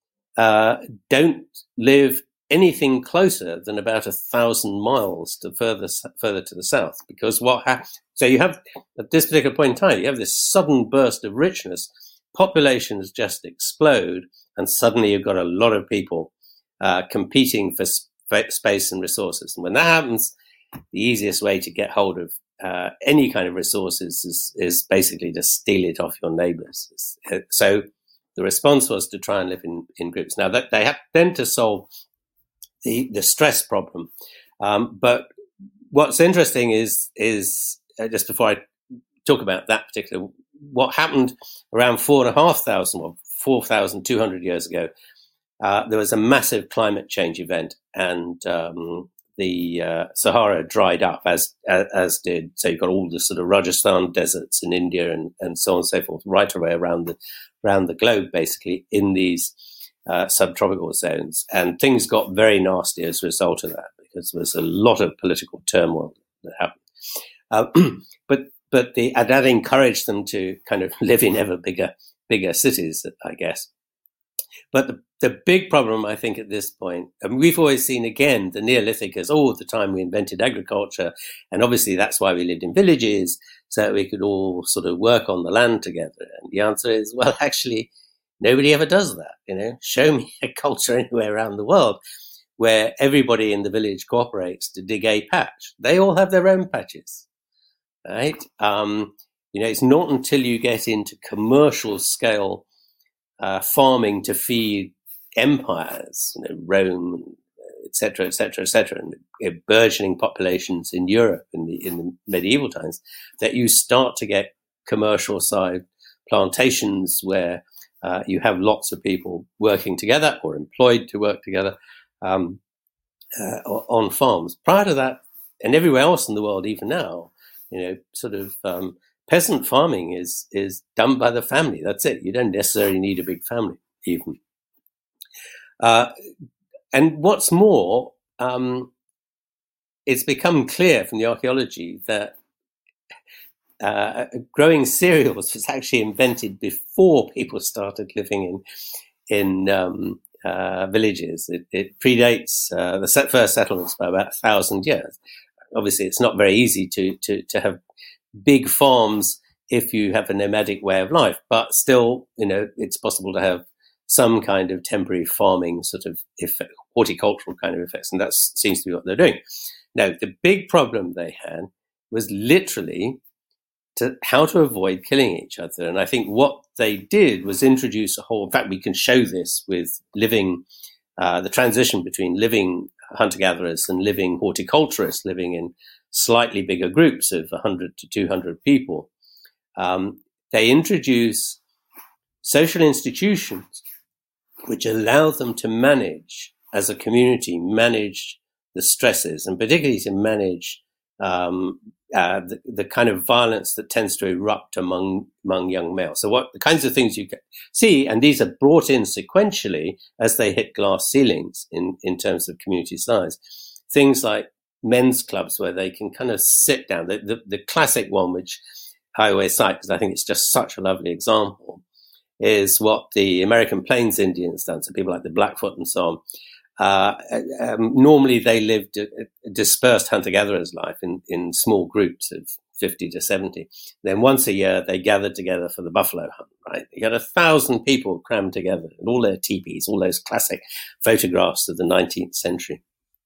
uh, don't live anything closer than about a thousand miles to further further to the south. Because what happens? So you have at this particular point in time, you have this sudden burst of richness. Populations just explode, and suddenly you've got a lot of people uh, competing for sp- space and resources. And when that happens, the easiest way to get hold of uh, any kind of resources is, is basically to steal it off your neighbors. So the response was to try and live in, in groups. Now, that they have then to solve the, the stress problem. Um, but what's interesting is, is uh, just before I talk about that particular, what happened around four and a half thousand, or four thousand two hundred years ago, uh, there was a massive climate change event, and um, the uh, Sahara dried up, as, as as did, so you've got all the sort of Rajasthan deserts in India and, and so on and so forth, right away around the around the globe, basically in these uh, subtropical zones, and things got very nasty as a result of that, because there was a lot of political turmoil that happened. Uh, but But the, that encouraged them to kind of live in ever bigger, bigger cities, I guess. But the, the big problem, I think, at this point, and we've always seen, again, the Neolithic as, oh, at the time we invented agriculture, and obviously that's why we lived in villages, so that we could all sort of work on the land together. And the answer is, well, actually, nobody ever does that. You know, show me a culture anywhere around the world where everybody in the village cooperates to dig a patch. They all have their own patches, right? Um, you know, it's not until you get into commercial scale Uh, farming to feed empires, you know, Rome, et cetera, et cetera, et cetera, and uh, burgeoning populations in Europe in the, in the medieval times, that you start to get commercial side plantations where uh, you have lots of people working together or employed to work together um, uh, on farms. Prior to that, and everywhere else in the world, even now, you know, sort of um, peasant farming is is done by the family. That's it. You don't necessarily need a big family, even. Uh, and what's more, um, it's become clear from the archaeology that uh, growing cereals was actually invented before people started living in in um, uh, villages. It, it predates uh, the first settlements by about a thousand years. Obviously, it's not very easy to to to have big farms if you have a nomadic way of life, but still, you know, it's possible to have some kind of temporary farming sort of effect, horticultural kind of effects, and that seems to be what they're doing. Now, the big problem they had was literally to how to avoid killing each other. And I think what they did was introduce a whole, in fact, we can show this with living, uh, the transition between living hunter-gatherers and living horticulturists living in slightly bigger groups of one hundred to two hundred people. Um, they introduce social institutions which allow them to manage, as a community, manage the stresses, and particularly to manage um, uh, the, the kind of violence that tends to erupt among among young males. So what the kinds of things you can see, and these are brought in sequentially as they hit glass ceilings in, in terms of community size. Things like men's clubs where they can kind of sit down. The, the, the classic one, which I always cite because I think it's just such a lovely example, is what the American Plains Indians done. So people like the Blackfoot and so on. Uh, um, normally they lived a, a dispersed hunter-gatherers life in, in small groups of fifty to seventy. Then once a year they gathered together for the buffalo hunt, right? You had a thousand people crammed together and all their teepees, all those classic photographs of the nineteenth century.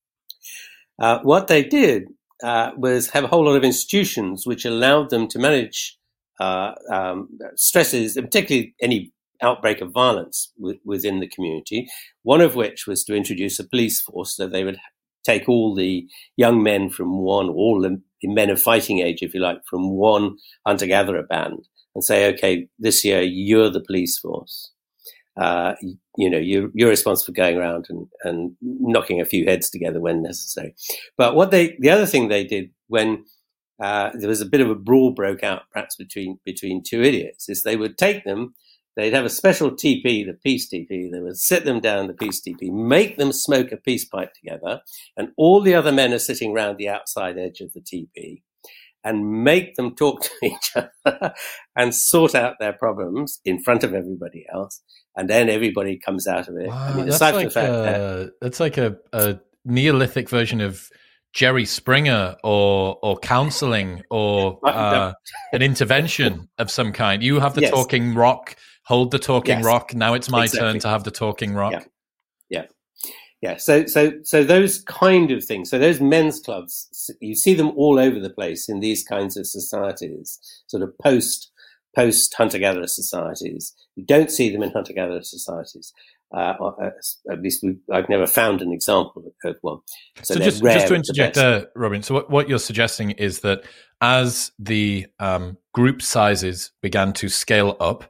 Uh, what they did uh, was have a whole lot of institutions which allowed them to manage uh, um, stresses, particularly any outbreak of violence w- within the community, one of which was to introduce a police force. So they would take all the young men from one, all the men of fighting age, if you like, from one hunter-gatherer band and say, okay, this year you're the police force. Uh, you, you know, you're, you're responsible for going around and, and knocking a few heads together when necessary. But what they, the other thing they did when uh, there was a bit of a brawl broke out, perhaps between between two idiots, is they would take them. They'd have a special teepee, the peace teepee. They would sit them down the peace teepee, make them smoke a peace pipe together, and all the other men are sitting around the outside edge of the teepee, and make them talk to each other and sort out their problems in front of everybody else, and then everybody comes out of it. Wow, I mean, that's aside like from the fact a, that that's like a, a Neolithic version of Jerry Springer or or counseling or uh, an intervention of some kind. You have the yes. talking rock. Hold the talking Yes, rock. Now it's my exactly. turn to have the talking rock. Yeah, yeah, yeah. So, so, so those kind of things. So those men's clubs, you see them all over the place in these kinds of societies, sort of post post hunter-gatherer societies. You don't see them in hunter-gatherer societies. Uh, at least we, I've never found an example of one. So, so just, just to interject there, Robin, so what, what you're suggesting is that as the um, group sizes began to scale up,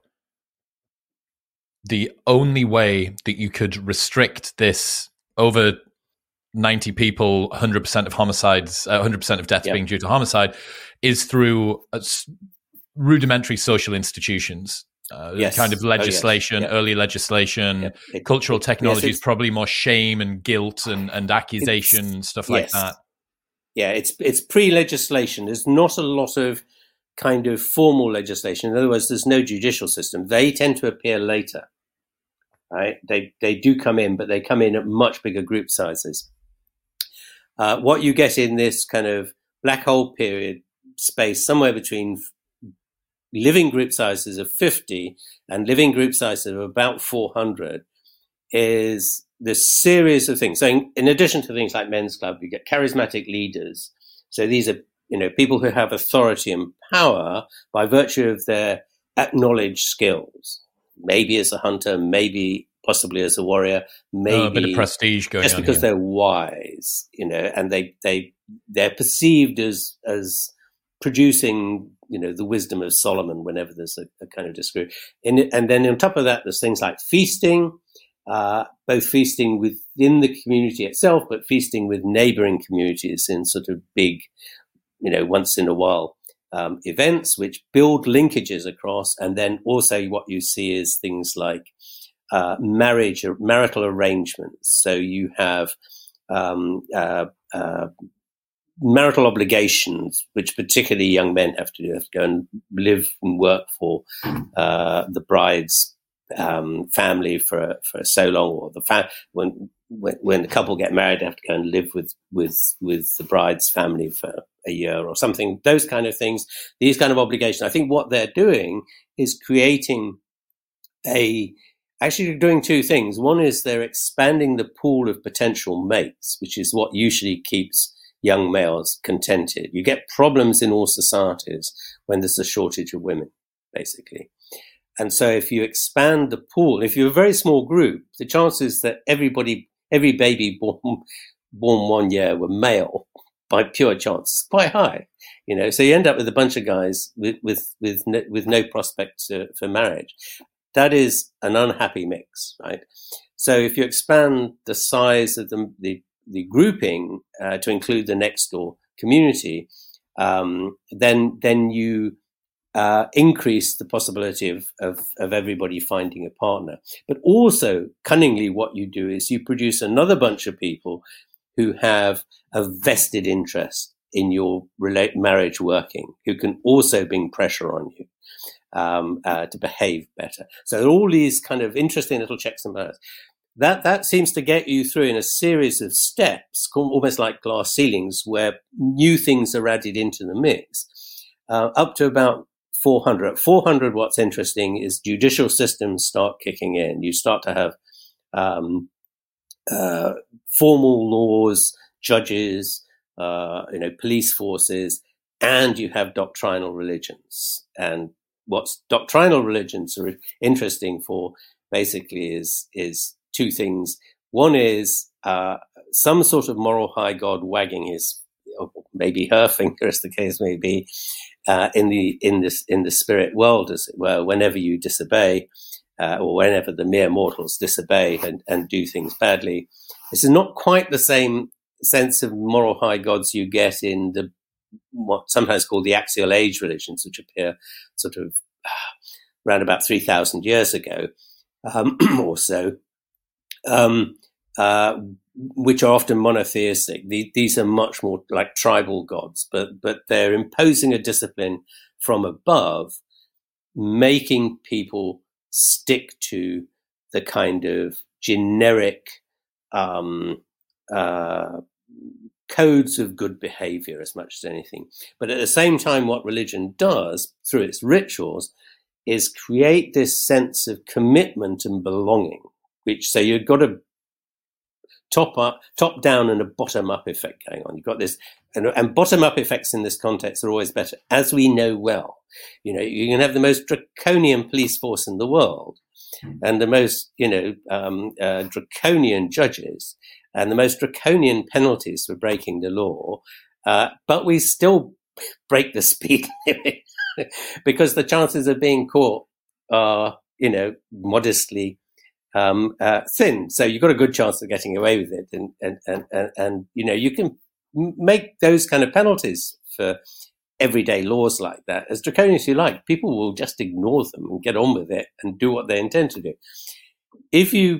the only way that you could restrict this over ninety people, one hundred percent of homicides, uh, one hundred percent of deaths yep. being due to homicide, is through uh, rudimentary social institutions. Uh, yes. Kind of legislation, oh, yes. yeah. early legislation, yeah. it, cultural it, technology yes, is probably more shame and guilt and, and accusation, stuff like yes. that. Yeah, it's it's pre-legislation. There's not a lot of kind of formal legislation. In other words, there's no judicial system. They tend to appear later. right? They they do come in, but they come in at much bigger group sizes. Uh, what you get in this kind of black hole period space, somewhere between living group sizes of fifty and living group sizes of about four hundred, is this series of things. So in, in addition to things like Men's Club, you get charismatic leaders. So these are, you know, people who have authority and power by virtue of their acknowledged skills. Maybe as a hunter, maybe possibly as a warrior, maybe oh, a bit of prestige going just on because here. They're wise, you know, and they they they're perceived as as producing, you know, the wisdom of Solomon whenever there's a, a kind of disagreement. And, and then on top of that, there's things like feasting, uh, both feasting within the community itself, but feasting with neighboring communities in sort of big, you know, once in a while um, events which build linkages across. And then also what you see is things like uh, marriage or marital arrangements. So you have um, uh, uh, marital obligations, which particularly young men have to do. They have to go and live and work for uh, the bride's um, family for for so long, or the fa- when, when when the couple get married, they have to go and live with with with the bride's family for a year or something. Those kind of things, these kind of obligations. I think what they're doing is creating a actually doing two things. One is they're expanding the pool of potential mates, which is what usually keeps young males contented. You get problems in all societies when there's a shortage of women, basically. And so if you expand the pool, if you're a very small group, the chances that everybody, every baby born, born one year were male by pure chance is quite high. You know, so you end up with a bunch of guys with, with, with, no, with no prospect to, for marriage. That is an unhappy mix, right? So if you expand the size of the, the the grouping uh, to include the next door community, um, then then you uh, increase the possibility of, of of everybody finding a partner. But also, cunningly, what you do is you produce another bunch of people who have a vested interest in your relate marriage working, who can also bring pressure on you um, uh, to behave better. So all these kind of interesting little checks and balances. That that seems to get you through in a series of steps, almost like glass ceilings, where new things are added into the mix, uh, up to about four hundred. At four hundred, what's interesting is judicial systems start kicking in. You start to have um, uh, formal laws, judges, uh, you know, police forces, and you have doctrinal religions. And what's doctrinal religions are interesting for, basically, is is two things. One is uh, some sort of moral high god wagging his, or maybe her finger, as the case may be, uh, in the in this in the spirit world, as it were. Whenever you disobey, uh, or whenever the mere mortals disobey and, and do things badly, this is not quite the same sense of moral high gods you get in the what sometimes called the axial age religions, which appear sort of uh, around about three thousand years ago um, or so. Um, uh, which are often monotheistic. The, these are much more like tribal gods, but but they're imposing a discipline from above, making people stick to the kind of generic um, uh, codes of good behavior as much as anything. But at the same time, what religion does through its rituals is create this sense of commitment and belonging. Which so you've got a top up, top down, and a bottom up effect going on. You've got this, and, and bottom up effects in this context are always better, as we know well. You know, you can have the most draconian police force in the world, and the most, you know, um, uh, draconian judges, and the most draconian penalties for breaking the law, uh, but we still break the speed limit because the chances of being caught are, you know, modestly Um, uh, thin, so you've got a good chance of getting away with it, and and and and, and you know you can make those kind of penalties for everyday laws like that as draconian as you like. People will just ignore them and get on with it and do what they intend to do. If you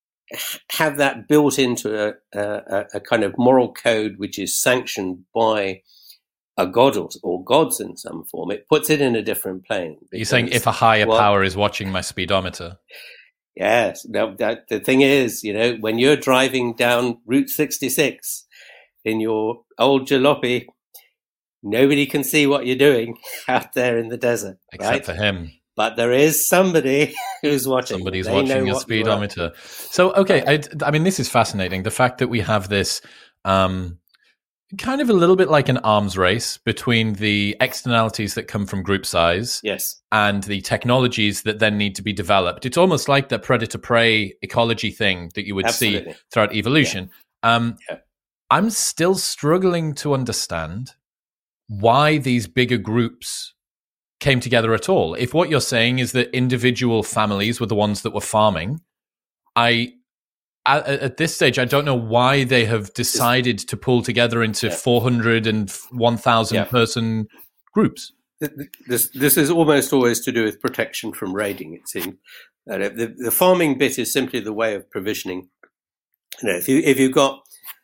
have that built into a, a, a kind of moral code which is sanctioned by a god or, or gods in some form, it puts it in a different plane. You're saying if a higher well, power is watching my speedometer. Yes. No, that, the thing is, you know, when you're driving down Route sixty-six in your old jalopy, nobody can see what you're doing out there in the desert, except right? for him. But there is somebody who's watching. Somebody's they watching your speedometer. So, okay, right. I, I mean, this is fascinating. The fact that we have this um, kind of a little bit like an arms race between the externalities that come from group size, yes, and the technologies that then need to be developed. It's almost like the predator-prey ecology thing that you would Absolutely. see throughout evolution. Yeah. Um, yeah. I'm still struggling to understand why these bigger groups came together at all. If what you're saying is that individual families were the ones that were farming, I at, at this stage I don't know why they have decided to pull together into yeah. four hundred and one thousand yeah. person groups. This this is almost always to do with protection from raiding. It seems uh, the the farming bit is simply the way of provisioning. You know, if you if you've got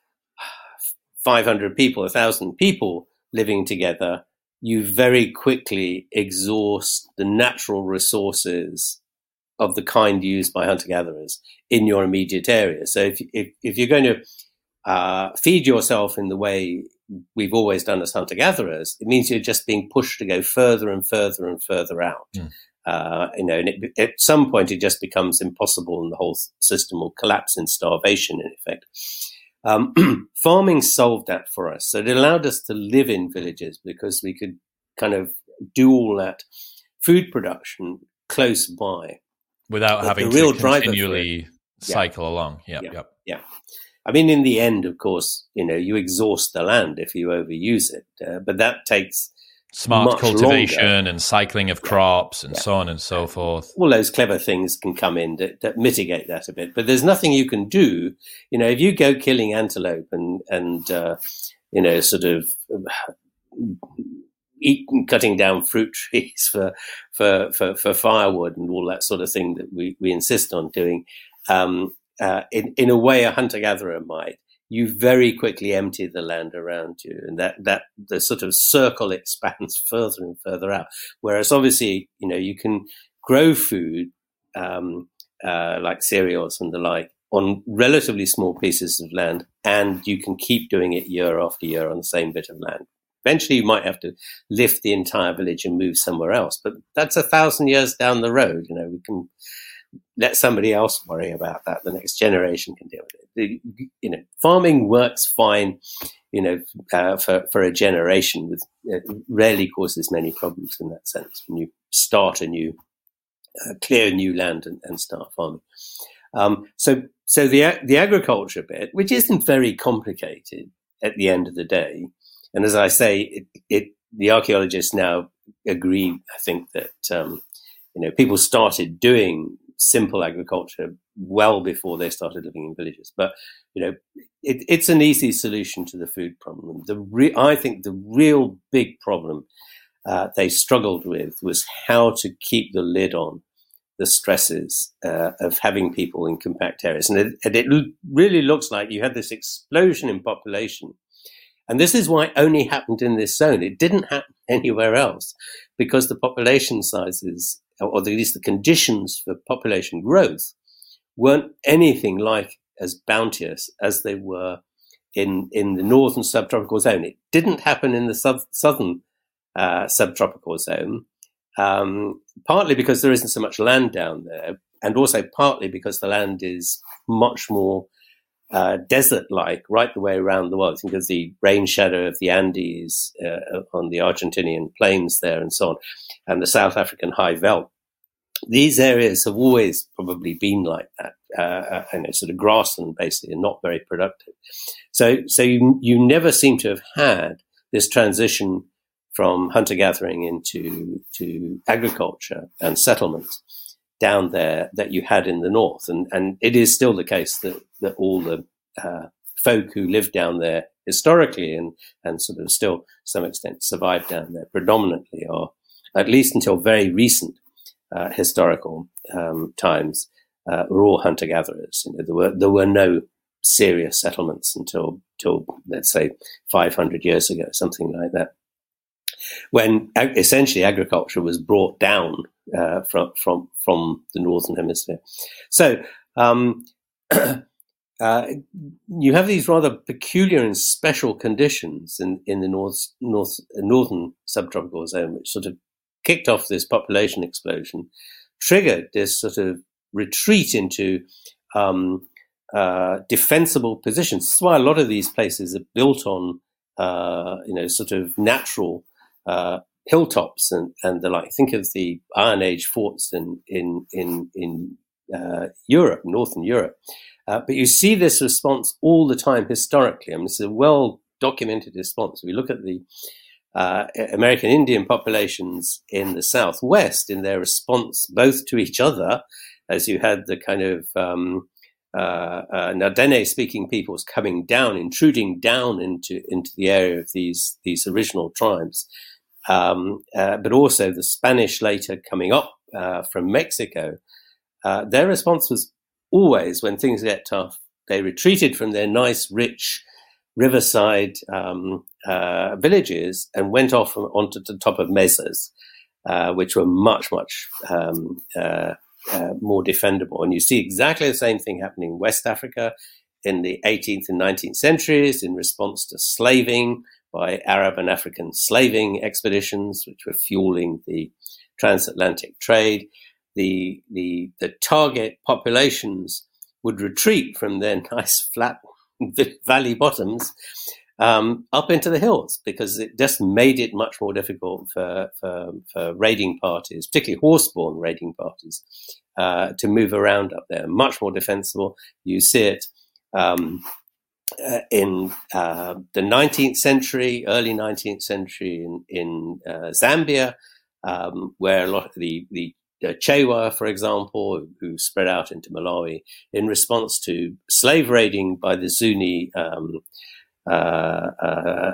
five hundred people, a thousand people living together, you very quickly exhaust the natural resources of the kind used by hunter-gatherers in your immediate area. So if if, if you're going to uh, feed yourself in the way we've always done as hunter-gatherers, it means you're just being pushed to go further and further and further out. Mm. Uh, you know, and it, at some point it just becomes impossible, and the whole system will collapse in starvation. In effect, um, farming solved that for us. So it allowed us to live in villages because we could kind of do all that food production close by without but having to continually cycle yeah. along. Yep, yeah, yep. yeah. I mean, in the end, of course, you know, you exhaust the land if you overuse it, uh, but that takes smart cultivation longer. and cycling of crops yeah. and yeah. so on and so forth. All those clever things can come in that, that mitigate that a bit, but there's nothing you can do. You know, if you go killing antelope and and uh, you know, sort of eat, cutting down fruit trees for for for for firewood and all that sort of thing that we we insist on doing. Um, Uh, in, in a way a hunter-gatherer might, you very quickly empty the land around you, and that, that the sort of circle expands further and further out. Whereas obviously, you know, you can grow food um, uh, like cereals and the like on relatively small pieces of land, and you can keep doing it year after year on the same bit of land. Eventually, you might have to lift the entire village and move somewhere else, but that's a thousand years down the road. You know, we can let somebody else worry about that. The next generation can deal with it. The, you know, farming works fine, you know, uh, for, for a generation. With it rarely causes many problems in that sense when you start a new, uh, clear new land and, and start farming. Um, so, so the the agriculture bit, which isn't very complicated at the end of the day, and as I say, it, it the archaeologists now agree. I think that um, you know, people started doing simple agriculture well before they started living in villages. But, you know, it, it's an easy solution to the food problem. The re- I think the real big problem uh, they struggled with was how to keep the lid on the stresses uh, of having people in compact areas. And it, and it really looks like you had this explosion in population. And this is why it only happened in this zone. It didn't happen anywhere else, because the population sizes, or at least the conditions for population growth, weren't anything like as bounteous as they were in, in the northern subtropical zone. It didn't happen in the sub, southern uh, subtropical zone, um, partly because there isn't so much land down there, and also partly because the land is much more uh, desert-like right the way around the world. Think of the rain shadow of the Andes uh, on the Argentinian plains there and so on, and the South African high veld. These areas have always probably been like that, uh, and it's sort of grassland basically, and not very productive. So, so you you never seem to have had this transition from hunter-gathering into to agriculture and settlements down there that you had in the north, and and it is still the case that that all the uh, folk who lived down there historically and and sort of still to some extent survived down there predominantly, or at least until very recent Uh, historical um, times, uh, were all hunter-gatherers. You know, there were there were no serious settlements until, till let's say five hundred years ago, something like that. when essentially agriculture was brought down uh, from from from the Northern Hemisphere. So um, uh, you have these rather peculiar and special conditions in, in the north, north northern subtropical zone, which sort of kicked off this population explosion, triggered this sort of retreat into um, uh, defensible positions. That's why a lot of these places are built on, uh, you know, sort of natural uh, hilltops and, and the like. Think of the Iron Age forts in in in, in uh, Europe, Northern Europe. Uh, but you see this response all the time historically. I mean, it's a well-documented response. We look at the uh, American Indian populations in the Southwest in their response both to each other, as you had the kind of um, uh, uh, Nardene-speaking peoples coming down, intruding down into, into the area of these, these original tribes, um, uh, but also the Spanish later coming up uh, from Mexico. Uh, their response was always, when things get tough, they retreated from their nice, rich riverside um, uh, villages and went off onto the top of mesas, uh, which were much, much um, uh, uh, more defendable. And you see exactly the same thing happening in West Africa in the eighteenth and nineteenth centuries in response to slaving by Arab and African slaving expeditions, which were fueling the transatlantic trade. The, the the target populations would retreat from their nice flat valley bottoms um, up into the hills, because it just made it much more difficult for, for, for raiding parties, particularly horse-borne raiding parties, uh, to move around up there. Much more defensible. You see it um, uh, in uh, the nineteenth century, early nineteenth century in, in uh, Zambia, um, where a lot of the, the Uh, Chewa, for example, who spread out into Malawi in response to slave raiding by the Zuni um, uh, uh,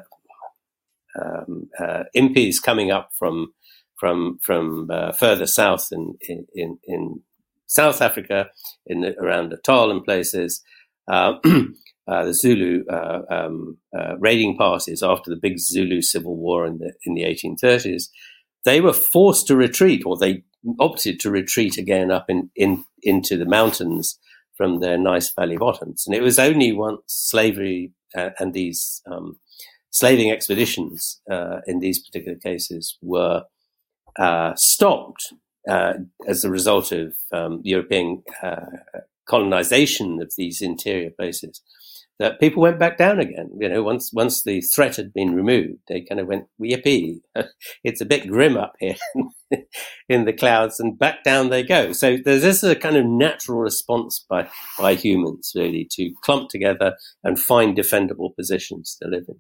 um, uh, impis coming up from from from uh, further south in in, in South Africa, in the, around Natal and places. Uh, uh, the Zulu uh, um, uh, raiding parties after the big Zulu civil war in the in the eighteen thirties, they were forced to retreat, or they opted to retreat again up in, in into the mountains from their nice valley bottoms. And it was only once slavery uh, and these um, slaving expeditions uh, in these particular cases were uh, stopped uh, as a result of um, European uh, colonization of these interior places, that people went back down again. You know, once once the threat had been removed, they kind of went, yippee, it's a bit grim up here in the clouds, and back down they go. So there's this a kind of natural response by, by humans, really, to clump together and find defendable positions to live in.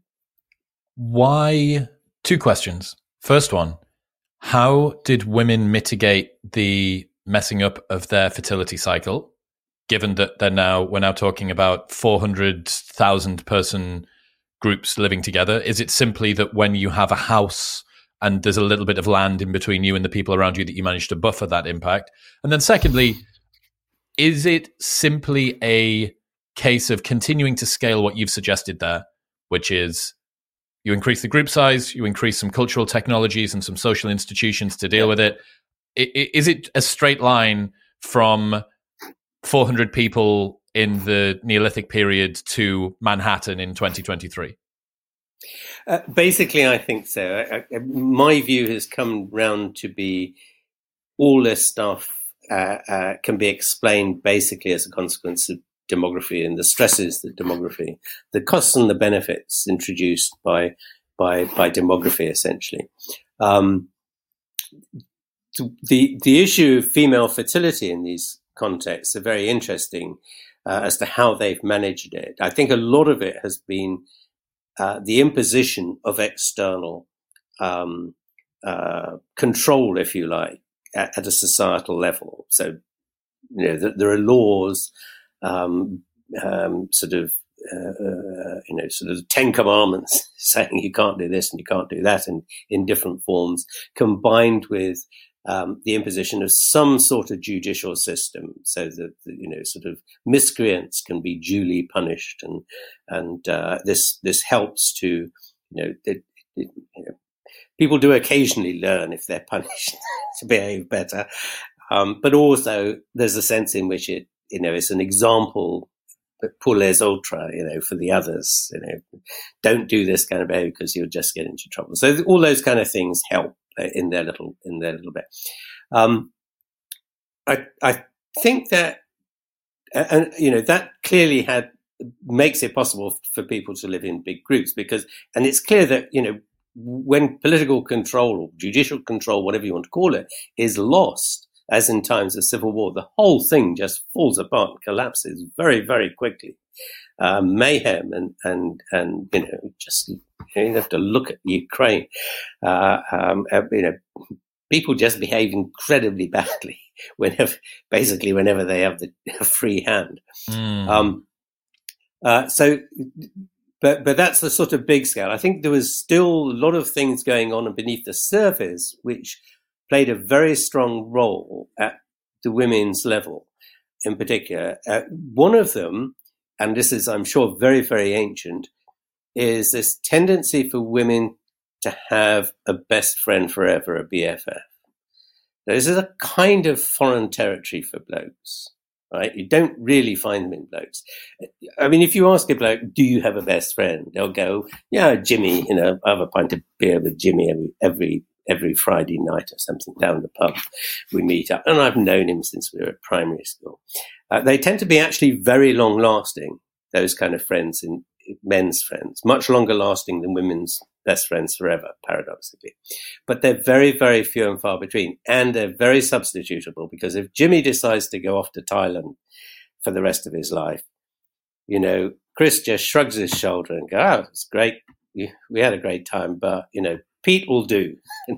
Why? Two questions. First one, how did women mitigate the messing up of their fertility cycle? Given that they're now, we're now talking about four hundred thousand person groups living together. Is it simply that when you have a house and there's a little bit of land in between you and the people around you that you manage to buffer that impact? And then secondly, is it simply a case of continuing to scale what you've suggested there, which is you increase the group size, you increase some cultural technologies and some social institutions to deal with it? Is it a straight line from four hundred people in the Neolithic period to Manhattan in twenty twenty-three? Uh, basically, I think so. I, I, my view has come round to be all this stuff uh, uh, can be explained basically as a consequence of demography and the stresses that demography, the costs and the benefits introduced by by by demography, essentially. Um, the the issue of female fertility in these contexts are very interesting uh, as to how they've managed it. I think a lot of it has been uh, the imposition of external um, uh, control, if you like, at, at a societal level. So, you know, th- there are laws, um, um, sort of, uh, uh, you know, sort of Ten Commandments saying you can't do this and you can't do that, and in different forms, combined with Um, the imposition of some sort of judicial system, so that, you know, sort of miscreants can be duly punished, and and uh, this this helps to, you know, it, it, you know, people do occasionally learn if they're punished to behave better. Um, but also there's a sense in which it, you know, it's an example, pour les autres, you know, for the others, you know, don't do this kind of behavior because you'll just get into trouble. So all those kind of things help in their little, in their little bit. Um, I, I think that, and, you know, that clearly had, makes it possible for people to live in big groups because, and it's clear that, you know, when political control or judicial control, whatever you want to call it, is lost, as in times of civil war, the whole thing just falls apart and collapses very, very quickly. Uh, mayhem and, and, and, you know, just, you know, you have to look at Ukraine. Uh, um, you know, people just behave incredibly badly whenever, basically whenever they have the free hand. Mm. Um, uh, so, But but that's the sort of big scale. I think there was still a lot of things going on beneath the surface, which played a very strong role at the women's level in particular. Uh, one of them, and this is, I'm sure, very, very ancient, is this tendency for women to have a best friend forever, a B F F. Now, this is a kind of foreign territory for blokes. Right, you don't really find them in blokes. I mean, if you ask a bloke, "Do you have a best friend?" They'll go, "Yeah, Jimmy. You know, I have a pint of beer with Jimmy every every every Friday night or something down the pub. We meet up, and I've known him since we were at primary school." Uh, they tend to be actually very long lasting. Those kind of friends, in men's friends, much longer lasting than women's best friends forever, paradoxically. But they're very, very few and far between. And they're very substitutable because if Jimmy decides to go off to Thailand for the rest of his life, you know, Chris just shrugs his shoulder and goes, "Oh, it's great. We, we had a great time, but, you know, Pete will do."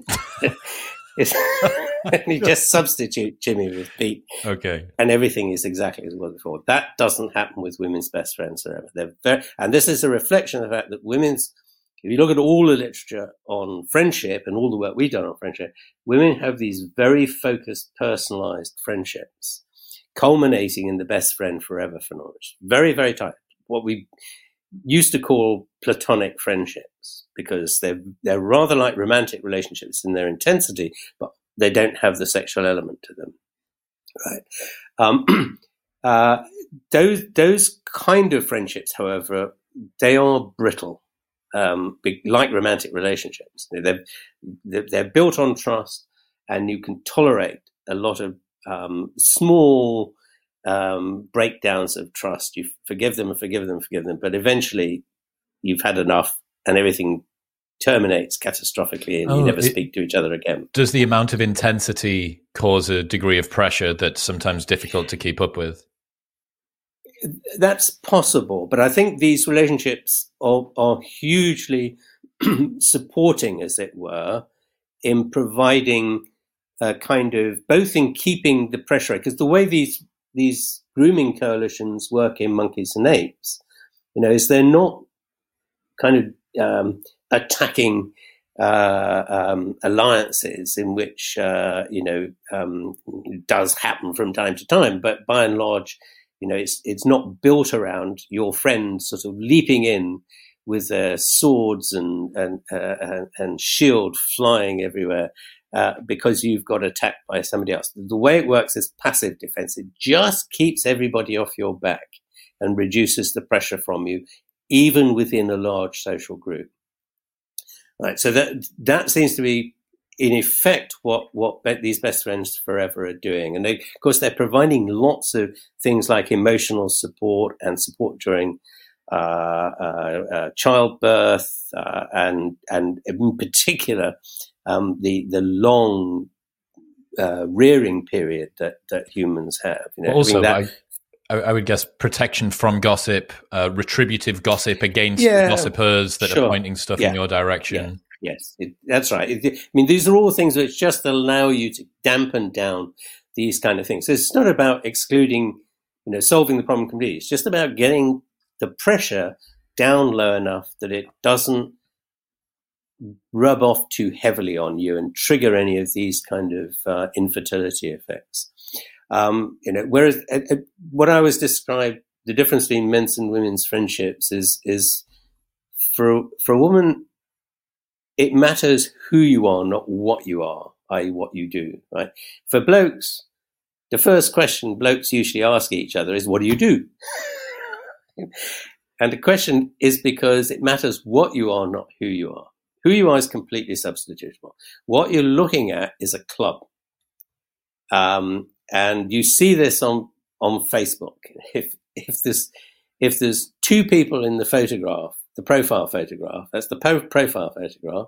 And you just substitute Jimmy with Pete. Okay. And everything is exactly as it was before. That doesn't happen with women's best friends forever. They're very, and this is a reflection of the fact that women's, if you look at all the literature on friendship and all the work we've done on friendship, women have these very focused, personalized friendships, culminating in the best friend forever phenomenon. Very, very tight. What we used to call platonic friendships, because they're, they're rather like romantic relationships in their intensity, but they don't have the sexual element to them. Right. Um, uh, those, those kind of friendships, however, they are brittle. Um, like romantic relationships, they're, they're built on trust, and you can tolerate a lot of um, small um, breakdowns of trust. You forgive them and forgive them and forgive them, but eventually you've had enough, and everything terminates catastrophically, and oh, you never it, speak to each other again. Does the amount of intensity cause a degree of pressure that's sometimes difficult to keep up with? That's possible, but I think these relationships are, are hugely supporting, as it were, in providing a kind of, both in keeping the pressure, because the way these these grooming coalitions work in monkeys and apes, you know, is they're not kind of um, attacking uh, um, alliances in which, uh, you know, um, it does happen from time to time, but by and large, you know, it's it's not built around your friends sort of leaping in with their swords and and uh, and, and shield flying everywhere uh, because you've got attacked by somebody else. The way it works is passive defense. It just keeps everybody off your back and reduces the pressure from you, even within a large social group. Right. So that that seems to be, in effect, what, what these best friends forever are doing. And they, of course, they're providing lots of things like emotional support and support during uh, uh, uh, childbirth, uh, and and in particular, um, the the long uh, rearing period that, that humans have. You know, also, that, I, I would guess protection from gossip, uh, retributive gossip against yeah, gossipers that sure. are pointing stuff yeah. in your direction. Yeah. Yes, it, that's right. It, I mean, these are all things which just allow you to dampen down these kind of things. So it's not about excluding, you know, solving the problem completely. It's just about getting the pressure down low enough that it doesn't rub off too heavily on you and trigger any of these kind of uh, infertility effects. Um, you know, whereas uh, uh, what I was described, the difference between men's and women's friendships is is for for a woman. it matters who you are, not what you are, that is what you do, right? For blokes, the first question blokes usually ask each other is, what do you do? And the question is because it matters what you are, not who you are. Who you are is completely substitutable. What you're looking at is a club. Um, and you see this on, on Facebook. If, if there's, if there's two people in the photograph, the profile photograph, that's the po- profile photograph,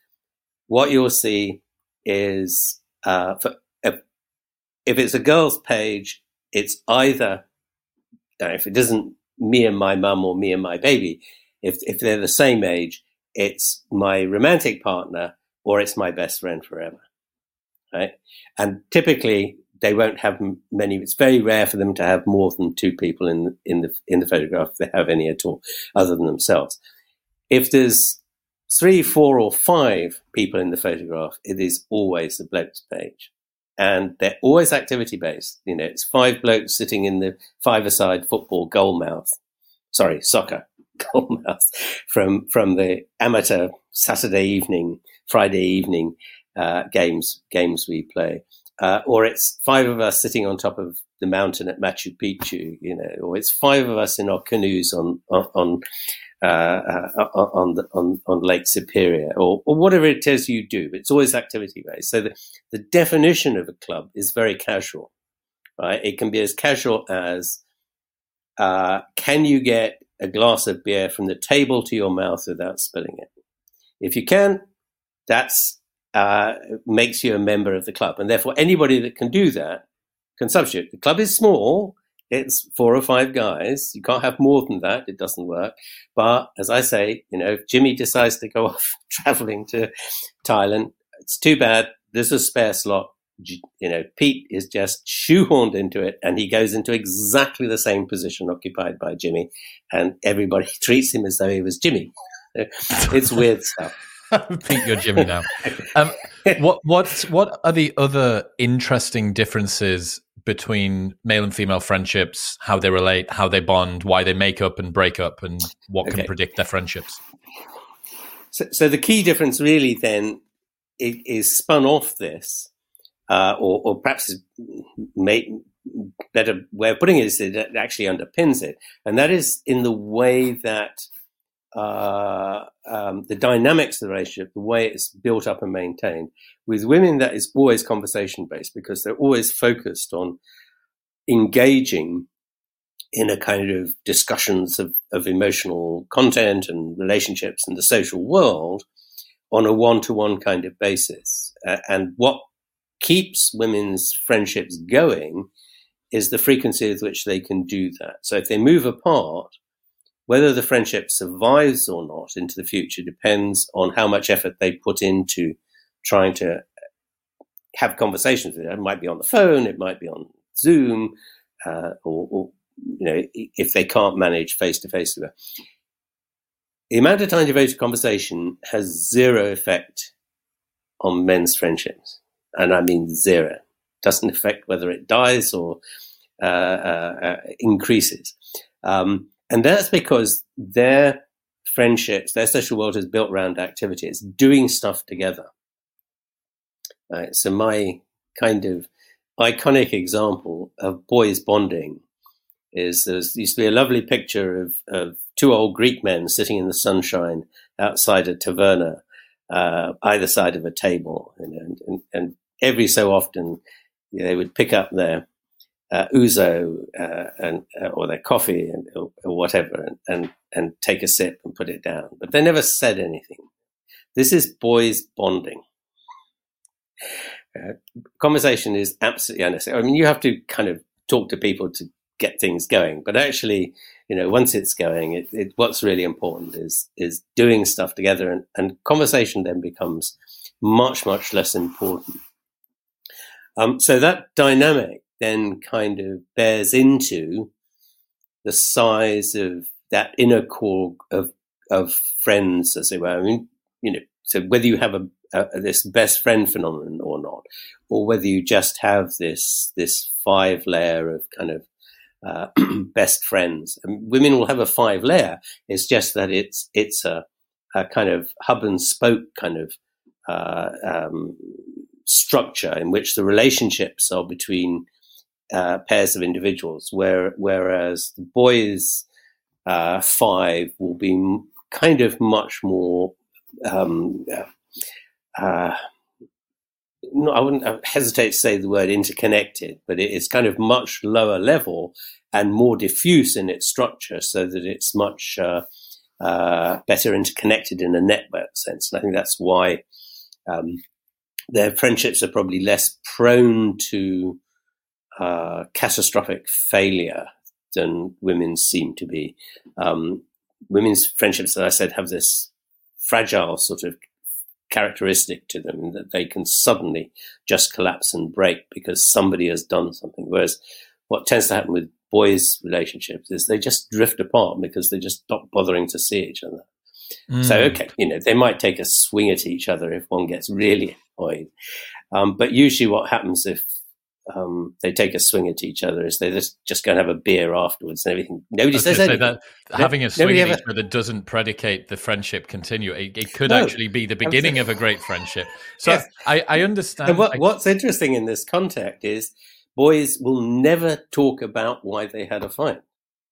what you'll see is, uh, for, if, if it's a girl's page, it's either, uh, if it isn't me and my mum or me and my baby, if, if they're the same age, it's my romantic partner or it's my best friend forever, right? And typically they won't have many. It's very rare for them to have more than two people in in the in the photograph, if they have any at all, other than themselves. If there's three, four, or five people in the photograph, it is always the blokes page, and they're always activity based. You know, it's five blokes sitting in the five-a-side football goalmouth, sorry, soccer. Goalmouth from from the amateur Saturday evening, Friday evening uh, games games we play, uh, or it's five of us sitting on top of the mountain at Machu Picchu, you know, or it's five of us in our canoes on on on uh, uh, on, the, on on Lake Superior, or, or whatever it is you do. It's always activity based. So the, the definition of a club is very casual, right? It can be as casual as uh, can you get a glass of beer from the table to your mouth without spilling it? If you can, that's uh, makes you a member of the club. And therefore, anybody that can do that can substitute. The club is small. It's four or five guys. You can't have more than that. It doesn't work. But as I say, you know, if Jimmy decides to go off traveling to Thailand, it's too bad. There's a spare slot. You know, Pete is just shoehorned into it, and he goes into exactly the same position occupied by Jimmy, and everybody treats him as though he was Jimmy. It's weird stuff. Pete, you're Jimmy now. Um, what what what are the other interesting differences between male and female friendships? How they relate, how they bond, why they make up and break up, and what can okay. predict their friendships? So, so the key difference really then is spun off this. Uh, or, or perhaps a better way of putting it is that it actually underpins it. And that is in the way that uh, um, the dynamics of the relationship, the way it's built up and maintained. With women, that is always conversation-based because they're always focused on engaging in a kind of discussions of, of emotional content and relationships in the social world on a one-to-one kind of basis. Uh, and what keeps women's friendships going is the frequency with which they can do that. So if they move apart, whether the friendship survives or not into the future depends on how much effort they put into trying to have conversations with them. It might be on the phone, it might be on Zoom, uh, or, or you know, if they can't manage face-to-face with her. The amount of time devoted to conversation has zero effect on men's friendships. And I mean zero. Doesn't affect whether it dies or uh, uh, uh, increases. Um, and that's because their friendships, their social world is built around activity. It's doing stuff together. Right? So my kind of iconic example of boys bonding is there used to be a lovely picture of, of two old Greek men sitting in the sunshine outside a taverna, uh, either side of a table. And, and, and every so often you know, they would pick up their uh, ouzo uh, and uh, or their coffee and, or, or whatever and, and, and take a sip and put it down. But they never said anything. This is boys bonding. Uh, conversation is absolutely unnecessary. I mean, you have to kind of talk to people to get things going, but actually, you know, once it's going, it, it, what's really important is is doing stuff together, and, and conversation then becomes much, much less important. Um, so that dynamic then kind of bears into the size of that inner core of of friends, as it were. I mean, you know, so whether you have a, a this best friend phenomenon or not, or whether you just have this this five layer of kind of uh, best friends. And women will have a five layer. It's just that it's it's a a kind of hub and spoke kind of uh, um, structure in which the relationships are between uh, pairs of individuals, where, whereas the boys uh, five will be m- kind of much more. Um, uh, no, I wouldn't I hesitate to say the word interconnected, but it, it's kind of much lower level and more diffuse in its structure, so that it's much uh, uh, better interconnected in a network sense. And I think that's why um, their friendships are probably less prone to uh, catastrophic failure than women's seem to be. Um, women's friendships, as I said, have this fragile sort of characteristic to them that they can suddenly just collapse and break because somebody has done something. Whereas what tends to happen with boys' relationships is they just drift apart because they just stop bothering to see each other. Mm. So, okay, you know, they might take a swing at each other if one gets really annoyed. Um, but usually what happens if um, they take a swing at each other is they just, just go and have a beer afterwards and everything. Nobody says anything. That having a swing Nobody at ever... each other doesn't predicate the friendship continue. It, it could no, actually be the beginning of a great friendship. So yes. I, I understand. And what, I... what's interesting in this context is boys will never talk about why they had a fight.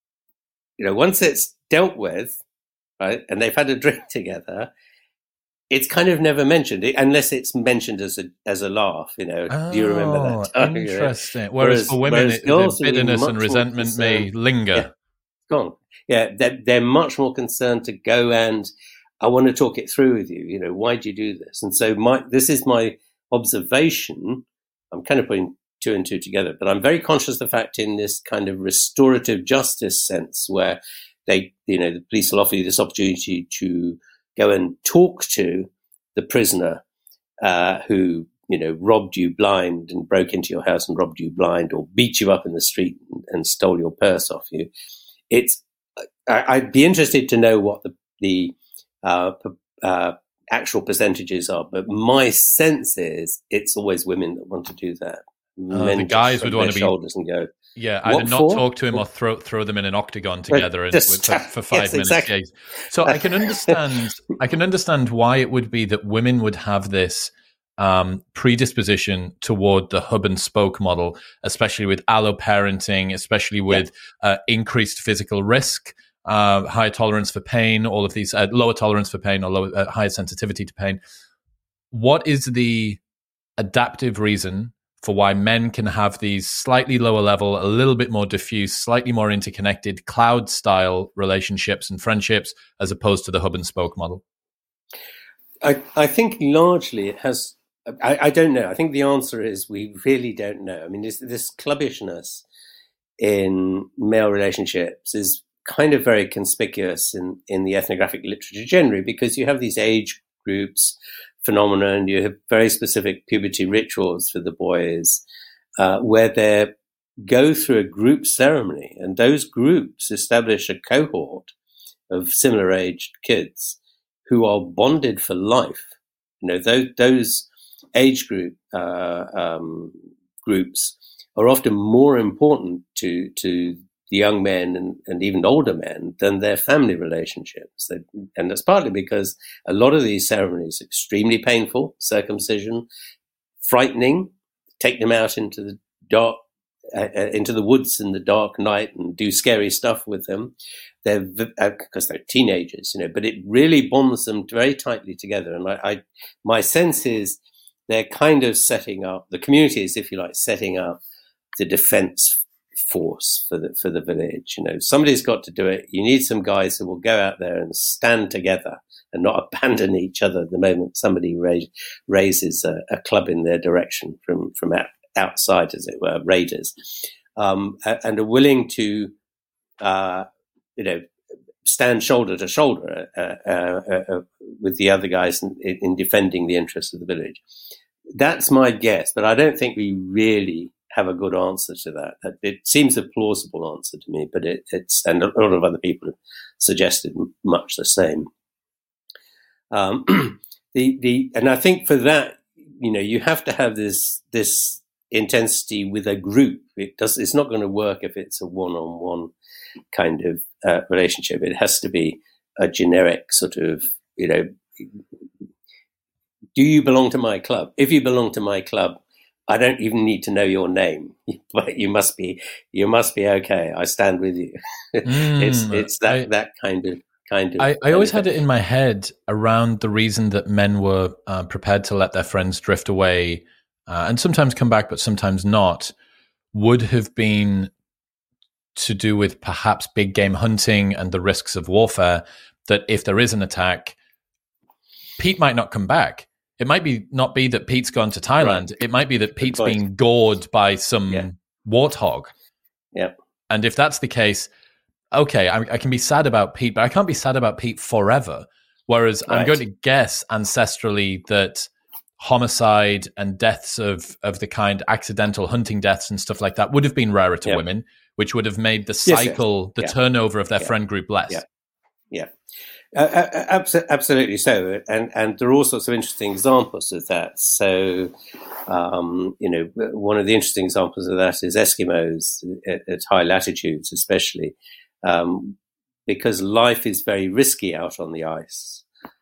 You know, once it's dealt with, right, and they've had a drink together, it's kind of never mentioned, unless it's mentioned as a as a laugh. You know, oh, do you remember that time? Interesting. You know? Whereas, whereas for women, whereas it, the bitterness and much resentment may linger. Yeah, gone. Yeah, they're, they're much more concerned to go and I want to talk it through with you. You know, why do you do this? And so my this is my observation. I'm kind of putting two and two together, but I'm very conscious of the fact in this kind of restorative justice sense where they, you know, the police will offer you this opportunity to go and talk to the prisoner uh, who, you know, robbed you blind and broke into your house and robbed you blind, or beat you up in the street and, and stole your purse off you. It's, I, I'd be interested to know what the, the uh, uh, actual percentages are, but my sense is it's always women that want to do that. Uh, the guys would want to be shoulders and go, yeah, either not for? talk to him or throw throw them in an octagon together and, Just, for, for five yes, minutes. Exactly. Yeah. So I can understand. I can understand why it would be that women would have this um, predisposition toward the hub and spoke model, especially with alloparenting, especially with yeah. uh, increased physical risk, uh, higher tolerance for pain, all of these, uh, lower tolerance for pain or lower, uh, higher sensitivity to pain. What is the adaptive reason for why men can have these slightly lower level, a little bit more diffuse, slightly more interconnected cloud style relationships and friendships as opposed to the hub and spoke model? I, I think largely it has, I, I don't know. I think the answer is we really don't know. I mean, this, this clubbishness in male relationships is kind of very conspicuous in, in the ethnographic literature generally, because you have these age groups phenomena and you have very specific puberty rituals for the boys uh, where they go through a group ceremony, and those groups establish a cohort of similar aged kids who are bonded for life. You know, those, those age group uh, um, groups are often more important to to the young men and, and even older men than their family relationships. They, and that's partly because a lot of these ceremonies are extremely painful, circumcision, frightening, take them out into the dark, uh, into the woods in the dark night and do scary stuff with them. They're because they're teenagers, you know, but it really bonds them very tightly together. And I, I, my sense is they're kind of setting up, the community is, if you like, setting up the defense force for the for the village. You know, somebody's got to do it. You need some guys who will go out there and stand together and not abandon each other the moment somebody raise, raises a, a club in their direction from from out, outside, as it were, raiders, um, and are willing to, uh, you know, stand shoulder to shoulder uh, uh, uh, with the other guys in, in defending the interests of the village. That's my guess, but I don't think we really have a good answer to that. It seems a plausible answer to me, but it, it's, and a lot of other people have suggested much the same. Um, the the and I think for that, you know, you have to have this this intensity with a group. It does. It's not going to work if it's a one-on-one kind of uh, relationship. It has to be a generic sort of you know, do you belong to my club? If you belong to my club, I don't even need to know your name, but you must be you must be okay. I stand with you. Mm, it's it's that I, that kind of kind of. I, I always had it in my head around the reason that men were uh, prepared to let their friends drift away uh, and sometimes come back, but sometimes not, would have been to do with perhaps big game hunting and the risks of warfare. That if there is an attack, Pete might not come back. It might be not be that Pete's gone to Thailand. Right. It might be that Pete's being gored by some yeah. warthog. Yeah. And if that's the case, okay, I, I can be sad about Pete, but I can't be sad about Pete forever. Whereas right. I'm going to guess ancestrally that homicide and deaths of, of the kind, accidental hunting deaths and stuff like that would have been rarer to yep. women, which would have made the cycle, yes, yes. the yeah. turnover of their yeah. friend group less. Yeah. Yeah. Uh, uh, absolutely so, and and there are all sorts of interesting examples of that. So, um, you know, one of the interesting examples of that is Eskimos at, at high latitudes, especially um, because life is very risky out on the ice.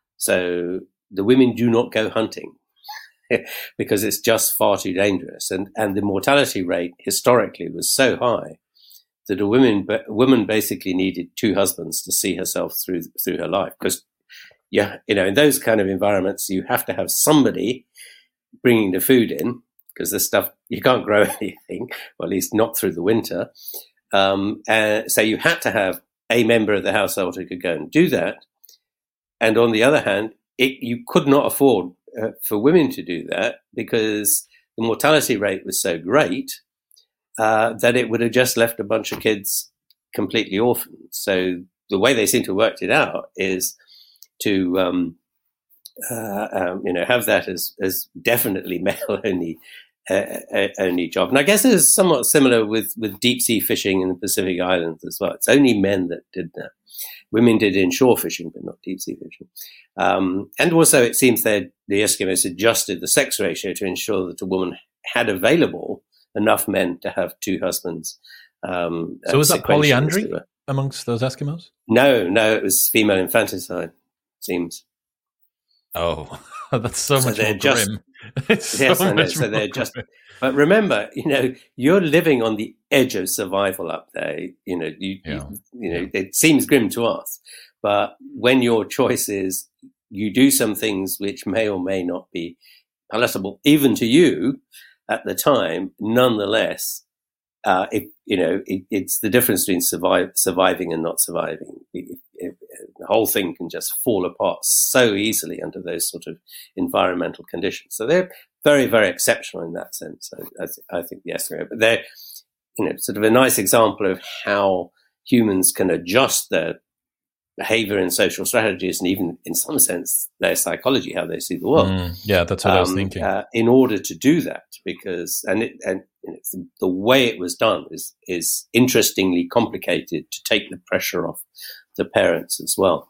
So the women do not go hunting because it's just far too dangerous, and and the mortality rate historically was so high that a woman, a woman basically needed two husbands to see herself through through her life. Because, yeah, you know, in those kind of environments, you have to have somebody bringing the food in because the stuff you can't grow anything, or at least not through the winter. Um, and so you had to have a member of the household who could go and do that. And on the other hand, it, you could not afford uh, for women to do that because the mortality rate was so great. Uh, that it would have just left a bunch of kids completely orphaned. So the way they seem to have worked it out is to, um, uh, um, you know, have that as, as definitely male only uh, only job. And I guess it's somewhat similar with, with deep sea fishing in the Pacific Islands as well. It's only men that did that. Women did inshore fishing, but not deep sea fishing. Um, and also, it seems that the Eskimos adjusted the sex ratio to ensure that a woman had available enough men to have two husbands. Um, so was that polyandry amongst those Eskimos? No, no, it was female infanticide, it seems. Oh, that's so, so much more just, grim. It's so yes, I know. much So they're grim. just. But remember, you know, you're living on the edge of survival up there. You know, you, yeah. you, you know, yeah. it seems grim to us, but when your choice is you do some things which may or may not be palatable, even to you, at the time, nonetheless, uh, it, you know, it, it's the difference between survive, surviving and not surviving. It, it, it, the whole thing can just fall apart so easily under those sort of environmental conditions. So they're very, very exceptional in that sense. I, I, I think the Eskimo, but they're, you know, sort of a nice example of how humans can adjust their behavior and social strategies, and even in some sense their psychology, how they see the world. Mm, yeah, that's what um, I was thinking. Uh, in order to do that, because and it, and you know, the, the way it was done is is interestingly complicated to take the pressure off the parents as well.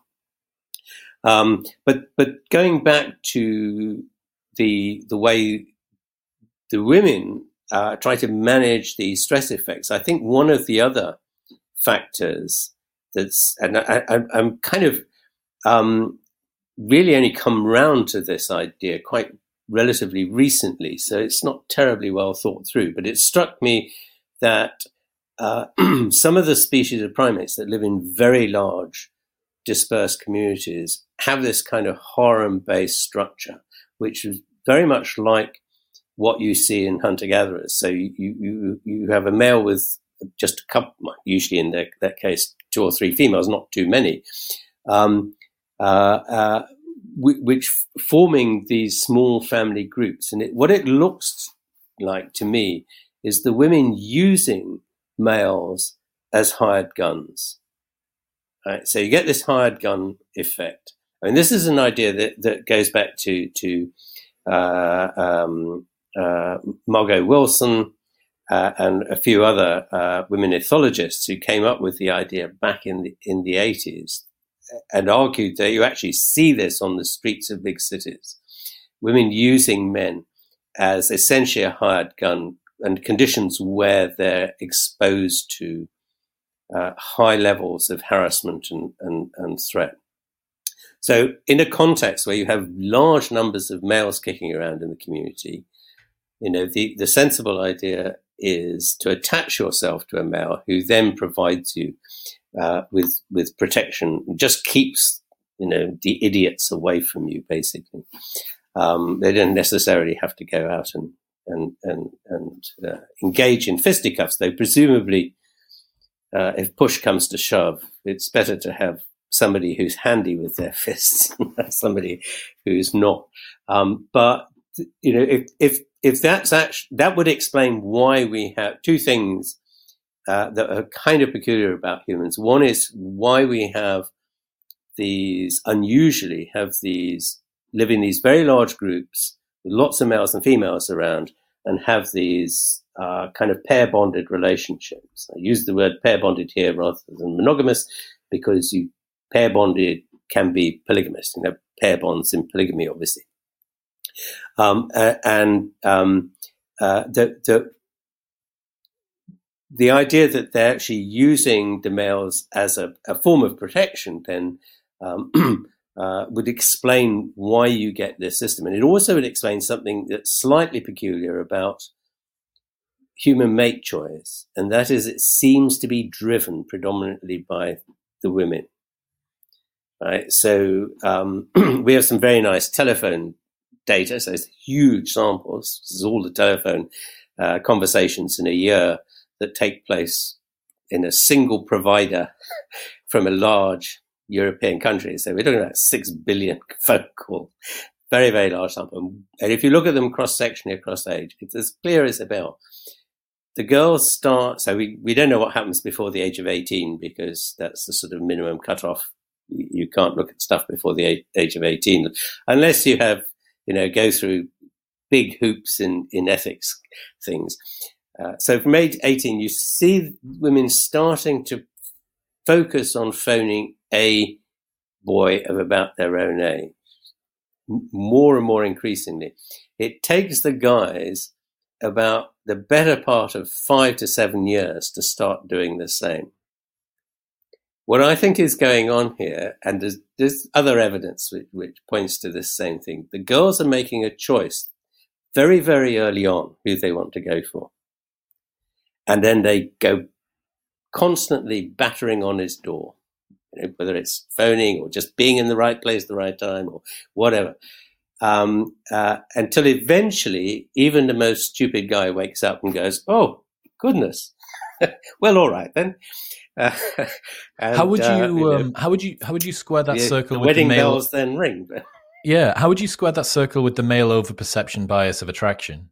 Um, but but going back to the the way the women uh, try to manage these stress effects, I think one of the other factors that's, and I, I, I'm kind of um, really only come round to this idea quite relatively recently, so it's not terribly well thought through, but it struck me that uh, some of the species of primates that live in very large dispersed communities have this kind of harem-based structure, which is very much like what you see in hunter-gatherers. So you, you, you have a male with just a couple, usually in their, that case, two or three females, not too many, um, uh, uh, w- which forming these small family groups. And it, what it looks like to me is the women using males as hired guns. Right? So you get this hired gun effect. I mean, this is an idea that, that goes back to, to uh, um, uh, Margot Wilson, Uh, and a few other uh, women ethologists who came up with the idea back in the in the eighties and argued that you actually see this on the streets of big cities, women using men as essentially a hired gun and conditions where they're exposed to uh, high levels of harassment and, and, and threat. So in a context where you have large numbers of males kicking around in the community, you know, the, the sensible idea is to attach yourself to a male who then provides you uh, with with protection, just keeps, you know, the idiots away from you, basically. Um, they don't necessarily have to go out and and and, and uh, engage in fisticuffs, though presumably, uh, if push comes to shove, it's better to have somebody who's handy with their fists than somebody who's not. Um, but you know, if if if that's actually, that would explain why we have two things uh, that are kind of peculiar about humans. One is why we have these unusually have these live in these very large groups with lots of males and females around and have these uh, kind of pair bonded relationships. I use the word pair bonded here rather than monogamous because you pair bonded can be polygamous. You have pair bonds in polygamy, obviously. Um, uh, and um, uh, the, the the idea that they're actually using the males as a, a form of protection then um, uh, would explain why you get this system. And it also would explain something that's slightly peculiar about human mate choice, and that is it seems to be driven predominantly by the women. Right? So um, we have some very nice telephone data, so it's huge samples. This is all the telephone uh, conversations in a year that take place in a single provider from a large European country. So we're talking about six billion phone calls, very, very large sample. And if you look at them cross-sectionally across age, it's as clear as a bell. The girls start, so we, we don't know what happens before the age of eighteen because that's the sort of minimum cutoff. You, you can't look at stuff before the age of eighteen unless you have, you know, go through big hoops in, in ethics things. Uh, so from age eighteen, you see women starting to focus on phoning a boy of about their own age, more and more increasingly. It takes the guys about the better part of five to seven years to start doing the same. What I think is going on here, and there's, there's other evidence which, which points to this same thing, the girls are making a choice very, very early on who they want to go for. And then they go constantly battering on his door, you know, whether it's phoning or just being in the right place at the right time or whatever, um, uh, until eventually even the most stupid guy wakes up and goes, "Oh, goodness, well, all right then." Uh, and, how would you, uh, you know, um, how would you how would you square that the, circle the with wedding the male... bells then ring? Yeah, how would you square that circle with the male over-perception bias of attraction?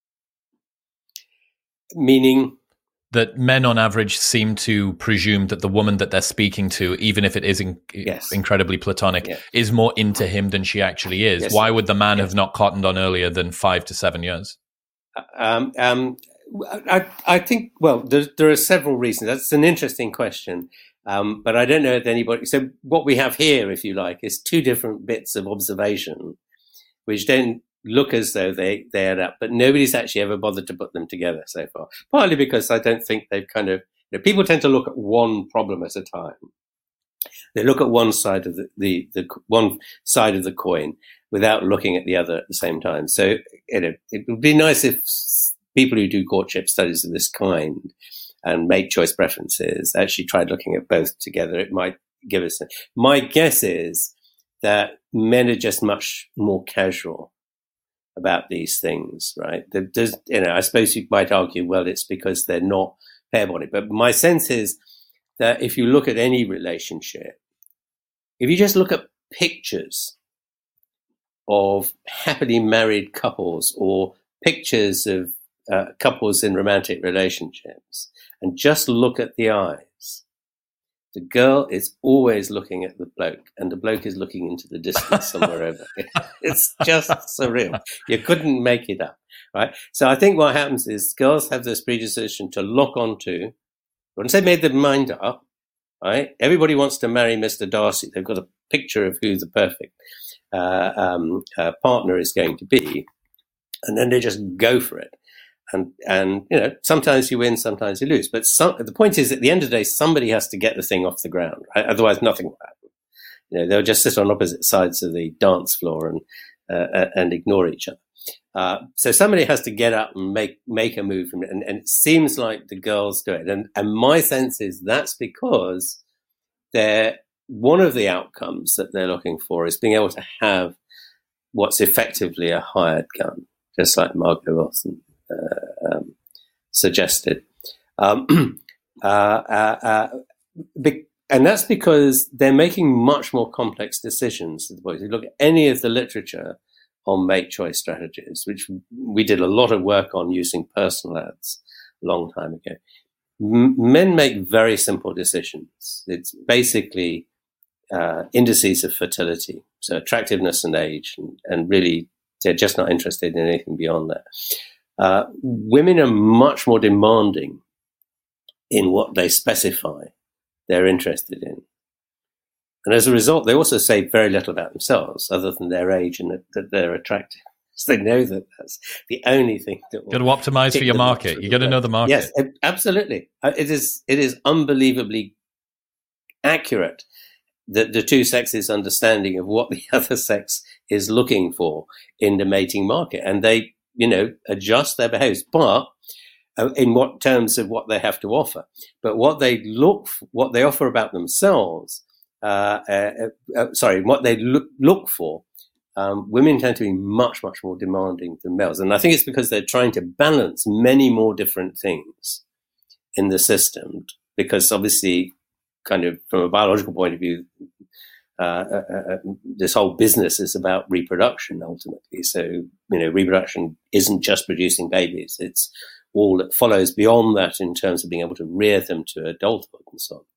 Meaning that men on average seem to presume that the woman that they're speaking to, even if it is in- yes. incredibly platonic, yeah. is more into him than she actually is. Yes. Why would the man yes. have not cottoned on earlier than five to seven years? Um, um, I, I think, well, there, there are several reasons. That's an interesting question. Um, but I don't know if anybody, so what we have here, if you like, is two different bits of observation, which don't look as though they, they add up, but nobody's actually ever bothered to put them together so far. Partly because I don't think they've kind of, you know, people tend to look at one problem at a time. They look at one side of the, the, the one side of the coin without looking at the other at the same time. So, you know, it would be nice if people who do courtship studies of this kind and make choice preferences actually tried looking at both together. It might give us, a, my guess is that men are just much more casual about these things, right? There's, you know, I suppose you might argue, well, it's because they're not pair bonded. But my sense is that if you look at any relationship, if you just look at pictures of happily married couples or pictures of uh, couples in romantic relationships and just look at the eyes, the girl is always looking at the bloke, and the bloke is looking into the distance somewhere over. It's just surreal. You couldn't make it up, right? So I think what happens is girls have this predisposition to lock onto, once they made their mind up, right? Everybody wants to marry Mister Darcy. They've got a picture of who the perfect uh, um, uh, partner is going to be, and then they just go for it. And, and, you know, sometimes you win, sometimes you lose. But some, the point is, at the end of the day, somebody has to get the thing off the ground, right? Otherwise, nothing will happen. You know, they'll just sit on opposite sides of the dance floor and uh, and ignore each other. Uh, so somebody has to get up and make make a move from it, and, and it seems like the girls do it. And and my sense is that's because they're one of the outcomes that they're looking for is being able to have what's effectively a hired gun, just like Margot Wilson uh, um, suggested. Um, uh, uh, uh, be- and that's because they're making much more complex decisions. If you look at any of the literature on mate choice strategies, which we did a lot of work on using personal ads a long time ago, M- men make very simple decisions. It's basically uh, indices of fertility, so attractiveness and age, and, and really they're just not interested in anything beyond that. Uh, women are much more demanding in what they specify they're interested in. And as a result, they also say very little about themselves other than their age and that, that they're attractive. So they know that that's the only thing that will got to optimize for your market. You got to know the market. Yes, absolutely. It is, it is unbelievably accurate that the two sexes' understanding of what the other sex is looking for in the mating market. And they, you know, adjust their behaviors. But Uh, in what terms of what they have to offer, but what they look, what they offer about themselves, uh, uh, uh, sorry, what they look look for, um, women tend to be much, much more demanding than males, and I think it's because they're trying to balance many more different things in the system. Because obviously, kind of from a biological point of view, uh, uh, uh, this whole business is about reproduction ultimately. So you know, reproduction isn't just producing babies; it's all that follows beyond that in terms of being able to rear them to adulthood and so on.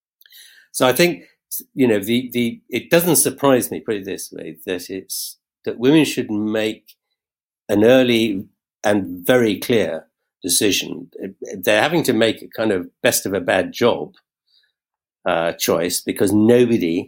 So I think, you know, the, the, it doesn't surprise me, put it this way, that it's, that women should make an early and very clear decision. They're having to make a kind of best of a bad job uh, choice because nobody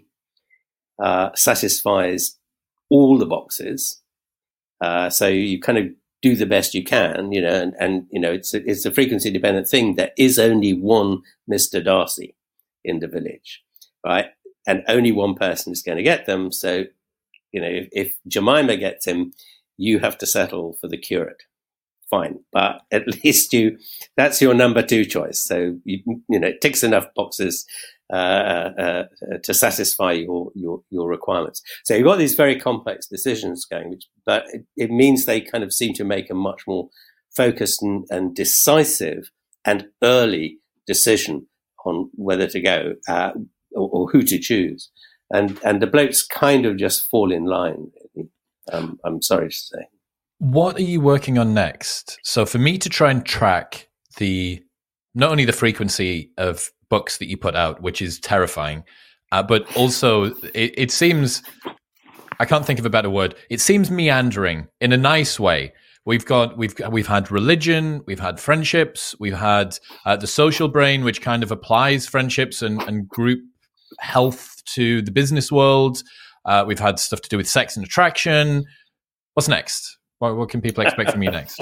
uh, satisfies all the boxes. Uh, so you kind of do the best you can, you know, and, and you know, it's a, it's a frequency dependent thing. There is only one Mister Darcy in the village, right? And only one person is going to get them. So, you know, if, if Jemima gets him, you have to settle for the curate. Fine. But at least you, that's your number two choice. So, you, you know, it ticks enough boxes uh, uh, to satisfy your, your, your requirements. So you've got these very complex decisions going, which, but it, it means they kind of seem to make a much more focused and, and decisive and early decision on whether to go uh, or, or who to choose. And, and the blokes kind of just fall in line, really. um, I'm sorry to say. What are you working on next? So for me to try and track the, not only the frequency of books that you put out, which is terrifying, uh, but also it, it seems, I can't think of a better word. It seems meandering in a nice way. We've got, we've, we've had religion, we've had friendships, we've had uh, the social brain, which kind of applies friendships and, and group health to the business world. Uh, we've had stuff to do with sex and attraction. What's next? What, what can people expect from you next?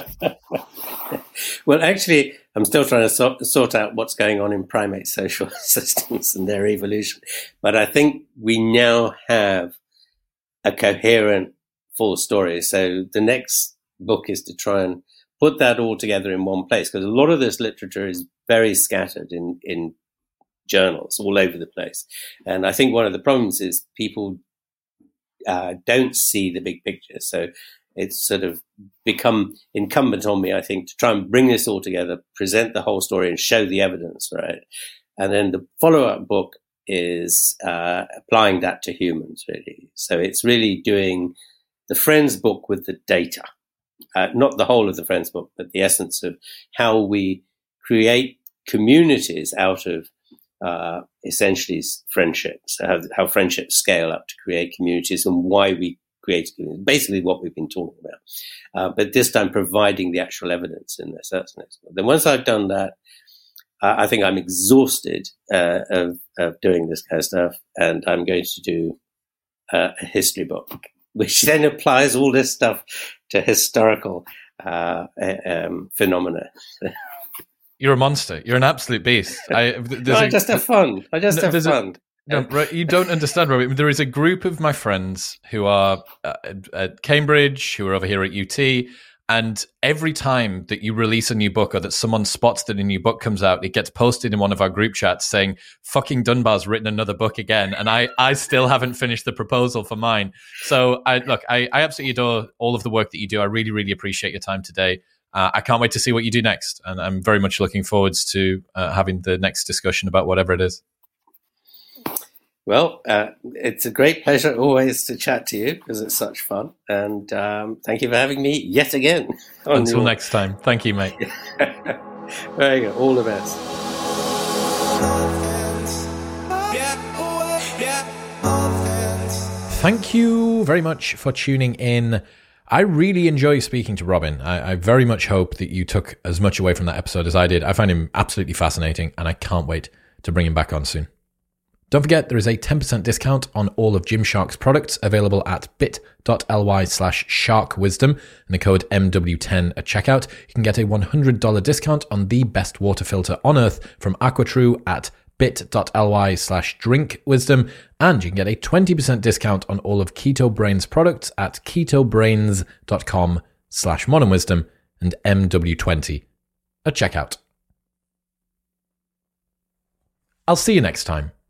Well, actually, I'm still trying to sort, sort out what's going on in primate social systems and their evolution. But I think we now have a coherent full story. So the next book is to try and put that all together in one place, because a lot of this literature is very scattered in, in journals all over the place. And I think one of the problems is people uh, don't see the big picture. So it's sort of become incumbent on me, I think, to try and bring this all together, present the whole story and show the evidence for it. And then the follow-up book is uh, applying that to humans, really. So it's really doing the Friends book with the data, uh, not the whole of the Friends book, but the essence of how we create communities out of uh, essentially friendships, how, how friendships scale up to create communities and why we create communities, basically what we've been talking about. Uh, but this time providing the actual evidence in this. That's next. Then once I've done that, uh, I think I'm exhausted uh, of, of doing this kind of stuff, and I'm going to do uh, a history book, which then applies all this stuff to historical uh, um, phenomena. You're a monster. You're an absolute beast. I, no, I just have fun. I just have there's fun. A, No, you don't understand, Robert. There is a group of my friends who are at Cambridge, who are over here at U T, and every time that you release a new book or that someone spots that a new book comes out, it gets posted in one of our group chats saying, fucking Dunbar's written another book again, and I, I still haven't finished the proposal for mine. So, I look, I, I absolutely adore all of the work that you do. I really, really appreciate your time today. Uh, I can't wait to see what you do next, and I'm very much looking forward to uh, having the next discussion about whatever it is. Well, uh, it's a great pleasure always to chat to you because it's such fun. And um, thank you for having me yet again. Until your... next time. Thank you, mate. Very good. All the best. Thank you very much for tuning in. I really enjoy speaking to Robin. I, I very much hope that you took as much away from that episode as I did. I find him absolutely fascinating, and I can't wait to bring him back on soon. Don't forget, there is a ten percent discount on all of Gymshark's products available at bit.ly slash sharkwisdom and the code M W ten at checkout. You can get a one hundred dollars discount on the best water filter on earth from AquaTrue at bit.ly slash drinkwisdom, and you can get a twenty percent discount on all of Keto Brains products at ketobrains.com slash modernwisdom and M W twenty at checkout. I'll see you next time.